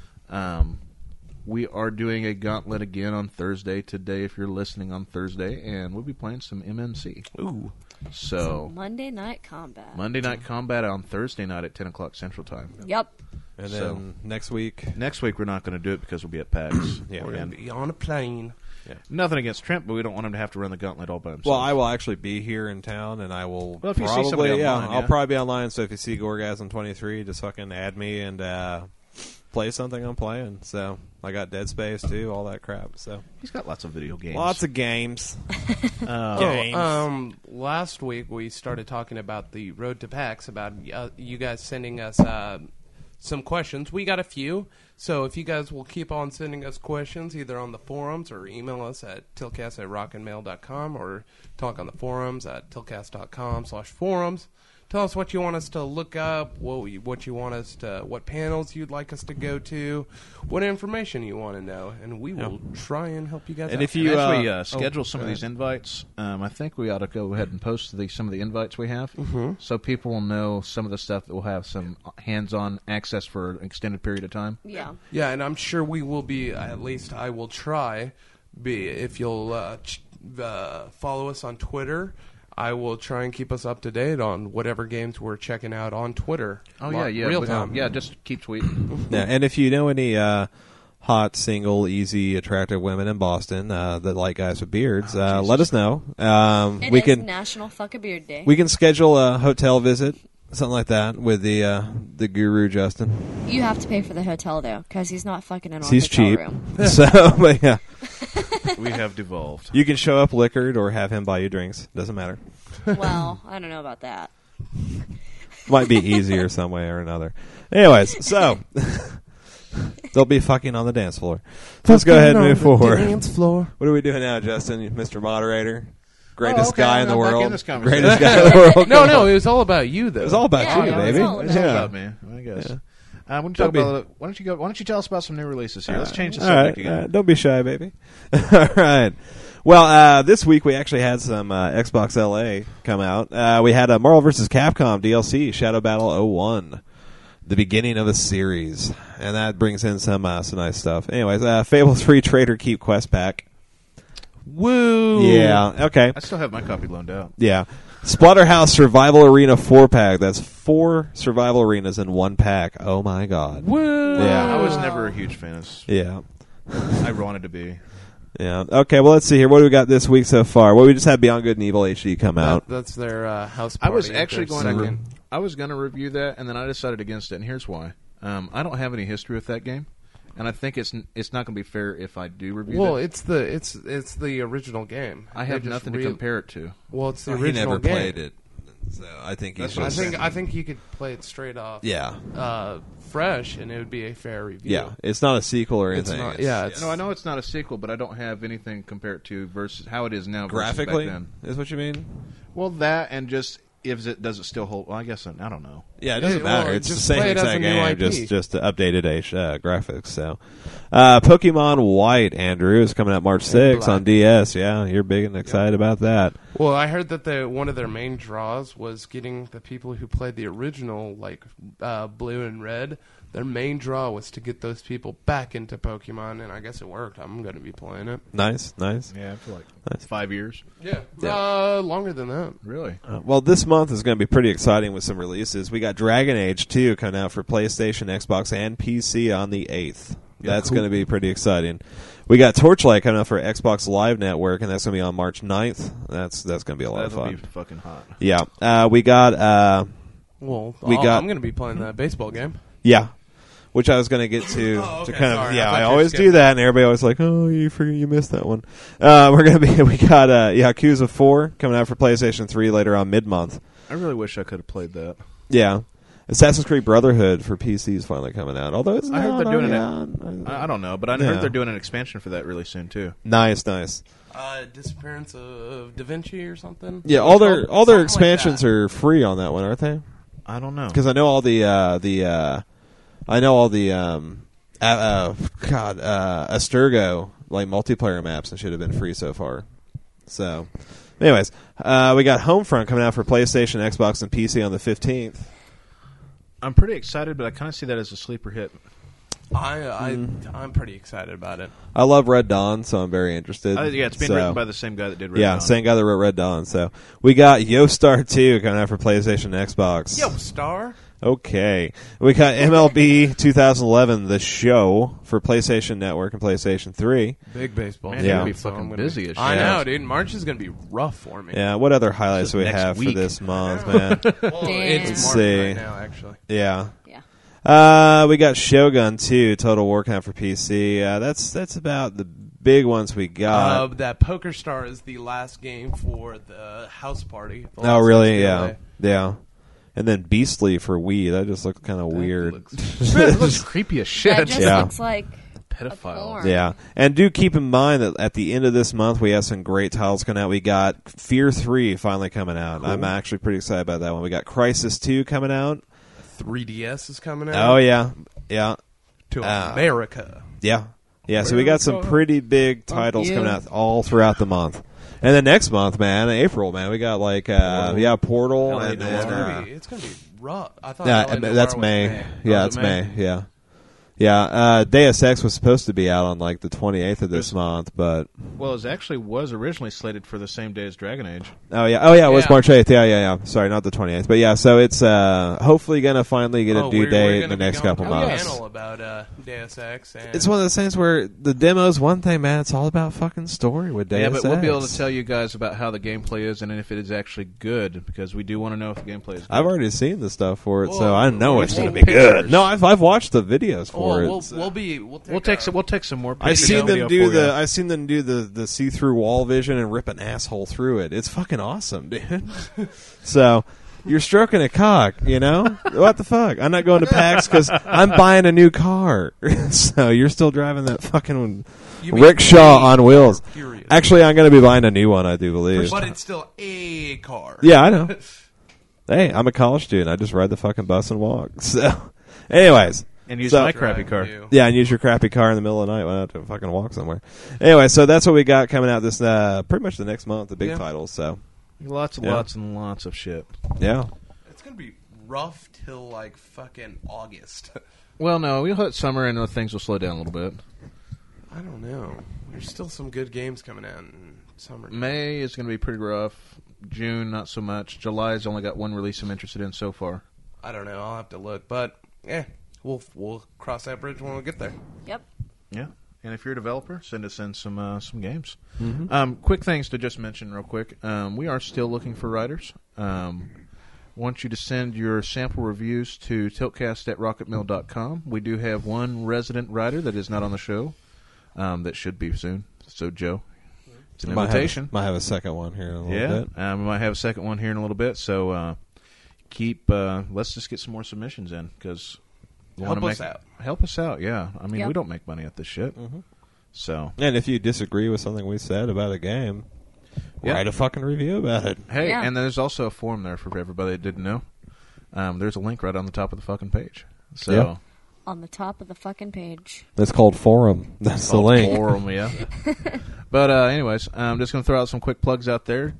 Um, we are doing a gauntlet again on Thursday today. If you're listening on Thursday, and we'll be playing some M M C. Ooh, So Monday Night Combat. Monday Night Combat on Thursday night at ten o'clock Central Time. Yep. And then So- next week, Next week we're not going to do it because we'll be at PAX. Yeah. we're and gonna be on a plane. nothing against Trent, but we don't want him to have to run the gauntlet all by himself. well, I will actually be here in town, and I will Well, if you see probably somebody yeah, online, I'll yeah. probably be online. So if you see Gorgasm twenty-three, just fucking add me and uh, play something I'm playing. So I got Dead Space too, all that crap. So He's got lots of video games. lots of games. Uh, Games. Oh, um, last week we started talking about the Road to PAX, about uh, you guys sending us uh, some questions. We got a few, so if you guys will keep on sending us questions, either on the forums or email us at tilcast at rockandmail dot com or talk on the forums at tilcast dot com slash forums. Tell us what you want us to look up, what we, what you want us to, what panels you'd like us to go to, what information you want to know, and we will try and help you guys And out. if you, As we uh, uh, schedule oh, some go of these ahead. invites, um, I think we ought to go ahead and post the, some of the invites we have, Mhm. so people will know some of the stuff that will have some hands-on access for an extended period of time. Yeah. Yeah, and I'm sure we will be. At least I will try. Be if you'll uh, ch- uh, follow us on Twitter, I will try and keep us up to date on whatever games we're checking out on Twitter. Oh Li- yeah, yeah, real we- time. yeah. Just keep tweeting. Yeah, and if you know any uh, hot, single, easy, attractive women in Boston uh, that like guys with beards, Oh, uh, Jesus. let us know. Um, It we is can National Fuck a Beard Day. we can schedule a hotel visit, something like that, with the uh, the guru Justin. You have to pay for the hotel though, because he's not fucking in our He's hotel cheap, room. so but yeah, We have devolved. you can show up liquored or have him buy you drinks. Doesn't matter. Well, I don't know about that. Might be easier some way or another. Anyways, so they'll be fucking on the dance floor. Let's go ahead and move forward. Dance floor. What are we doing now, Justin, Mister Moderator? Greatest Oh, okay, guy I'm in the not back world. in this conversation. Greatest guy in the world. No, no, it was all about you though. It was all about Yeah, you, it was baby. all about It's all Yeah. about me, I guess. Yeah. Uh, why, don't you Don't talk be- about, why don't you go? Why don't you tell us about some new releases here? Let's change the All subject right, again. uh, don't be shy, baby. All right. Well, uh, this week we actually had some uh, Xbox L A come out. Uh, we had a Marvel versus. Capcom D L C, Shadow Battle oh one, the beginning of the series, and that brings in some uh, some nice stuff. Anyways, uh, Fable three Trader Keep Quest Pack. Woo. Yeah. Okay. I still have my copy loaned out. Yeah. Splatterhouse Survival Arena four pack. That's four survival arenas in one pack. Oh my god. Woo! Yeah. I was never a huge fan of this. Yeah. I wanted to be. Yeah. Okay, well, let's see here. What do we got this week so far? Well, we just had Beyond Good and Evil H D come out. That, that's their uh, house I party. was actually their going to. second. I was going to review that, and then I decided against it, and here's why. Um, I don't have any history with that game, and I think it's it's not going to be fair if I do review Well, that. it's the it's it's the original game. I They have just nothing re- to compare it to. Well, it's the Well, he original never game. played it, so I think he's That's what I just... think I think you could play it straight off. Yeah. Uh, fresh, and it would be a fair review. Yeah. It's not a sequel or It's anything. not- yeah, it's- No, I know it's not a sequel, but I don't have anything compared to versus how it is now versus Graphically, back then. is what you mean? Well, that and just if it does it still hold? Well, I guess I, I don't know. Yeah, it doesn't Yeah, well, matter. It's the just same play it as a exact new game, I P. just just updated age uh, graphics. So, uh, Pokemon White, Andrew, is coming out March sixth on D S. Yeah, you're big and excited about that. Well, I heard that the one of their main draws was getting the people who played the original, like uh, Blue and Red. Their main draw was to get those people back into Pokemon, and I guess it worked. I'm going to be playing it. Nice, nice. Yeah, for like Nice. five years. Yeah, Yeah. Uh, longer than that. Really? Uh, well, this month is going to be pretty exciting with some releases. We got Dragon Age two coming out for PlayStation, Xbox, and P C on the eighth. Yeah, That's cool. going to be pretty exciting. We got Torchlight coming out for Xbox Live Network, and that's going to be on March ninth. That's that's going to be a lot That'll of be fun. fucking hot. Yeah. Uh, we got... Uh, Well, We I'll- got- I'm going to be playing that baseball game. Yeah, which I was going to get to Oh, to okay, kind of sorry. I yeah. thought I you were always do skipping. that, and everybody always like, oh, you forget you missed that one. Uh, we're gonna be we got uh, Yakuza four coming out for PlayStation three later on mid month. I really wish I could have played that. Yeah, Assassin's Creed Brotherhood for P C is finally coming out. Although it's I heard not they're doing on- I, I don't know, but I Yeah. heard they're doing an expansion for that really soon too. Nice, nice. Uh, Disappearance of Da Vinci or something? Yeah, all their all their Something like expansions that. are free on that one, aren't they? I don't know. Because I know all the uh, the uh, I know all the um, uh, uh, God uh, Asturgo like multiplayer maps and should have been free so far. So, anyways, uh, we got Homefront coming out for PlayStation, Xbox, and P C on the fifteenth. I'm pretty excited, but I kind of see that as a sleeper hit. I, I, Mm. I'm pretty excited about it. I love Red Dawn, so I'm very interested. Uh, yeah, it's being So- written by the same guy that did Red yeah, Dawn. same guy that wrote Red Dawn. So we got Yostar two coming out for PlayStation, and Xbox. Yo, Star? Okay. We got M L B twenty eleven, the show, for PlayStation Network and PlayStation three. Big baseball. Man, Yeah. you're gonna be So I'm fucking gonna busy be- as I shit. know, dude. March is going to be rough for me. Yeah, what other highlights This do we is next have for week. this month, man? Well, Damn. it's Let's March see. right now, actually. Yeah. Yeah. Uh, we got Shogun two, Total War Count for P C. Uh, that's that's about the big ones we Uh, got. that Poker Star is the last game for the house party. The oh, last really? H P L Yeah. A. Yeah. And then Beastly for Wii. That just looks kind of weird. looks- It looks creepy as That shit. just Yeah. looks like a Pedophile. porn. Yeah, and do keep in mind that at the end of this month we have some great titles coming out. We got Fear three finally coming out. I'm actually pretty excited about that one. We got Crisis two coming out. three D S is coming out. Oh yeah, yeah, To Uh, America. yeah, yeah. So we got some pretty big titles you. coming out all throughout the month. And then next month, man, April, man, we got like uh, yeah, Portal, L A and Noire. then It's gonna uh, be. It's gonna be rough. I thought. yeah, L A Noire that's was May. May. Yeah, Oh, it's is it May? May. Yeah. Yeah, uh, Deus Ex was supposed to be out on like the twenty-eighth of this month, but Well, it actually was originally slated for the same day as Dragon Age. oh yeah, oh yeah, it was Yeah. March eighth. Yeah, yeah, yeah. Sorry, not the twenty-eighth, but yeah. So it's uh, hopefully gonna finally get a Oh, due we're- we're date in gonna the be next going couple to a months. panel about uh, Deus Ex. And It's one of those things where the demo's one thing, man. It's all about fucking story with Deus yeah, but we'll be able Ex. to tell you guys about how the gameplay is and if it is actually good, because we do want to know if the gameplay is good. I've already seen the stuff for it, so Well, I know we'll- it's gonna we'll be good. pictures. No, I've I've watched the videos for Well, it. we'll, so- we'll be. We'll take. We'll take a- some. We'll take some more. I've pictures seen and them video do for the. you. I've seen them do the the see through wall vision and rip an asshole through it. It's fucking awesome, dude. So you're stroking a cock, you know? What the fuck? I'm not going to PAX because I'm buying a new car. So you're still driving that fucking You mean rickshaw way on wheels. more furious. Actually, I'm going to be buying a new one. I do believe. but it's still a car. Yeah, I know. Hey, I'm a college student. I just ride the fucking bus and walk. So, anyways. and use So- my crappy car. You. Yeah, and use your crappy car in the middle of the night when I have to fucking walk somewhere. Anyway, so that's what we got coming out this uh, pretty much the next month, the big Yeah. titles. So, Lots and Yeah. lots and lots of shit. yeah. It's gonna be rough till like fucking August. Well, no, we'll hit summer and uh, things will slow down a little bit. I don't know. There's still some good games coming out in Summer. May is going to be pretty rough. June, not so much. July's only got one release I'm interested in so far. I don't know. I'll have to look, but yeah, we'll we'll cross that bridge when we get there. Yep. Yeah. And if you're a developer, send us in some uh, some games. Mm-hmm. Um, quick things to just mention real quick. Um, we are still looking for writers. Um, want you to send your sample reviews to tiltcast at rocketmail dot com. We do have one resident writer that is not on the show um, that should be soon. So, Joe, it's an Might have- invitation. Might have a second one here in a little Yeah, bit. um, we might have a second one here in a little bit. So uh, keep. Uh, let's just get some more submissions in because we Help wanna us make, out. Help us out. Yeah, I mean Yep. we don't make money at this shit. Mm-hmm. So And if you disagree with something we said about a game, Yeah. write a fucking review about it. hey, Yeah. and there's also a form there for everybody that didn't know. Um, there's a link right on the top of the fucking page. So Yeah. On the top of the fucking page. That's called forum. That's the called link. forum, yeah. But uh, anyways, I'm just going to throw out some quick plugs out there.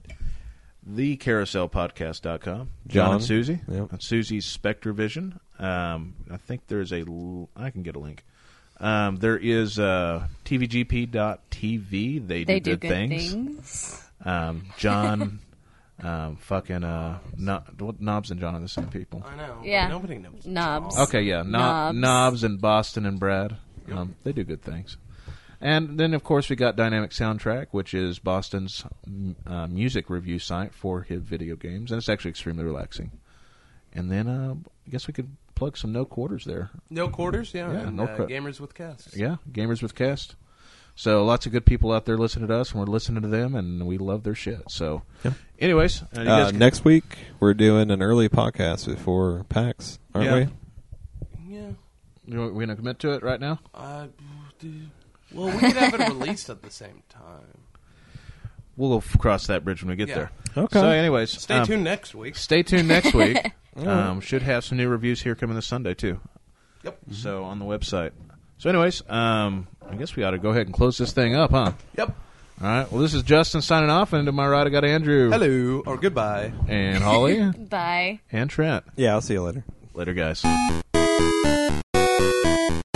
the carousel podcast dot com. John, John. and Susie. Yep. And Susie's Spectre Vision. Um, I think there's a. L- I can get a link. Um, there is uh, T V G P dot T V. They, They do do good, good things. things. Um, John, um, fucking uh, no, Knobs and John are the same people. I know. Yeah. Nobody knows. Knobs. John. Okay, yeah, no- Knobs. Knobs and Boston and Brad. Um, they do good things. And then, of course, we got Dynamic Soundtrack, which is Boston's m- uh, music review site for his video games, and it's actually extremely relaxing. And then uh, I guess we could plug some No Quarters there. No quarters, yeah. Yeah, and, no uh, qu- gamers with casts. Yeah, Gamers with Cast. So lots of good people out there listening to us, and we're listening to them, and we love their shit. So, Yeah. anyways, uh, you Uh, guys can- next week, we're doing an early podcast before PAX, aren't Yeah. we? Yeah. you know, we're going to commit to it right now? Uh, d- well, we could have it released at the same time. We'll f- cross that bridge when we get Yeah. there. Okay. So, anyways, Stay um, tuned next week. Stay tuned next week. um, should have some new reviews here coming this Sunday too. Yep. So on the website. So, anyways, um, I guess we ought to go ahead and close this thing up, huh? Yep. All right. Well, this is Justin signing off, and to my right I got Andrew, Hello, or goodbye. and Holly, Bye. and Trent. Yeah, I'll see you later. Later, guys.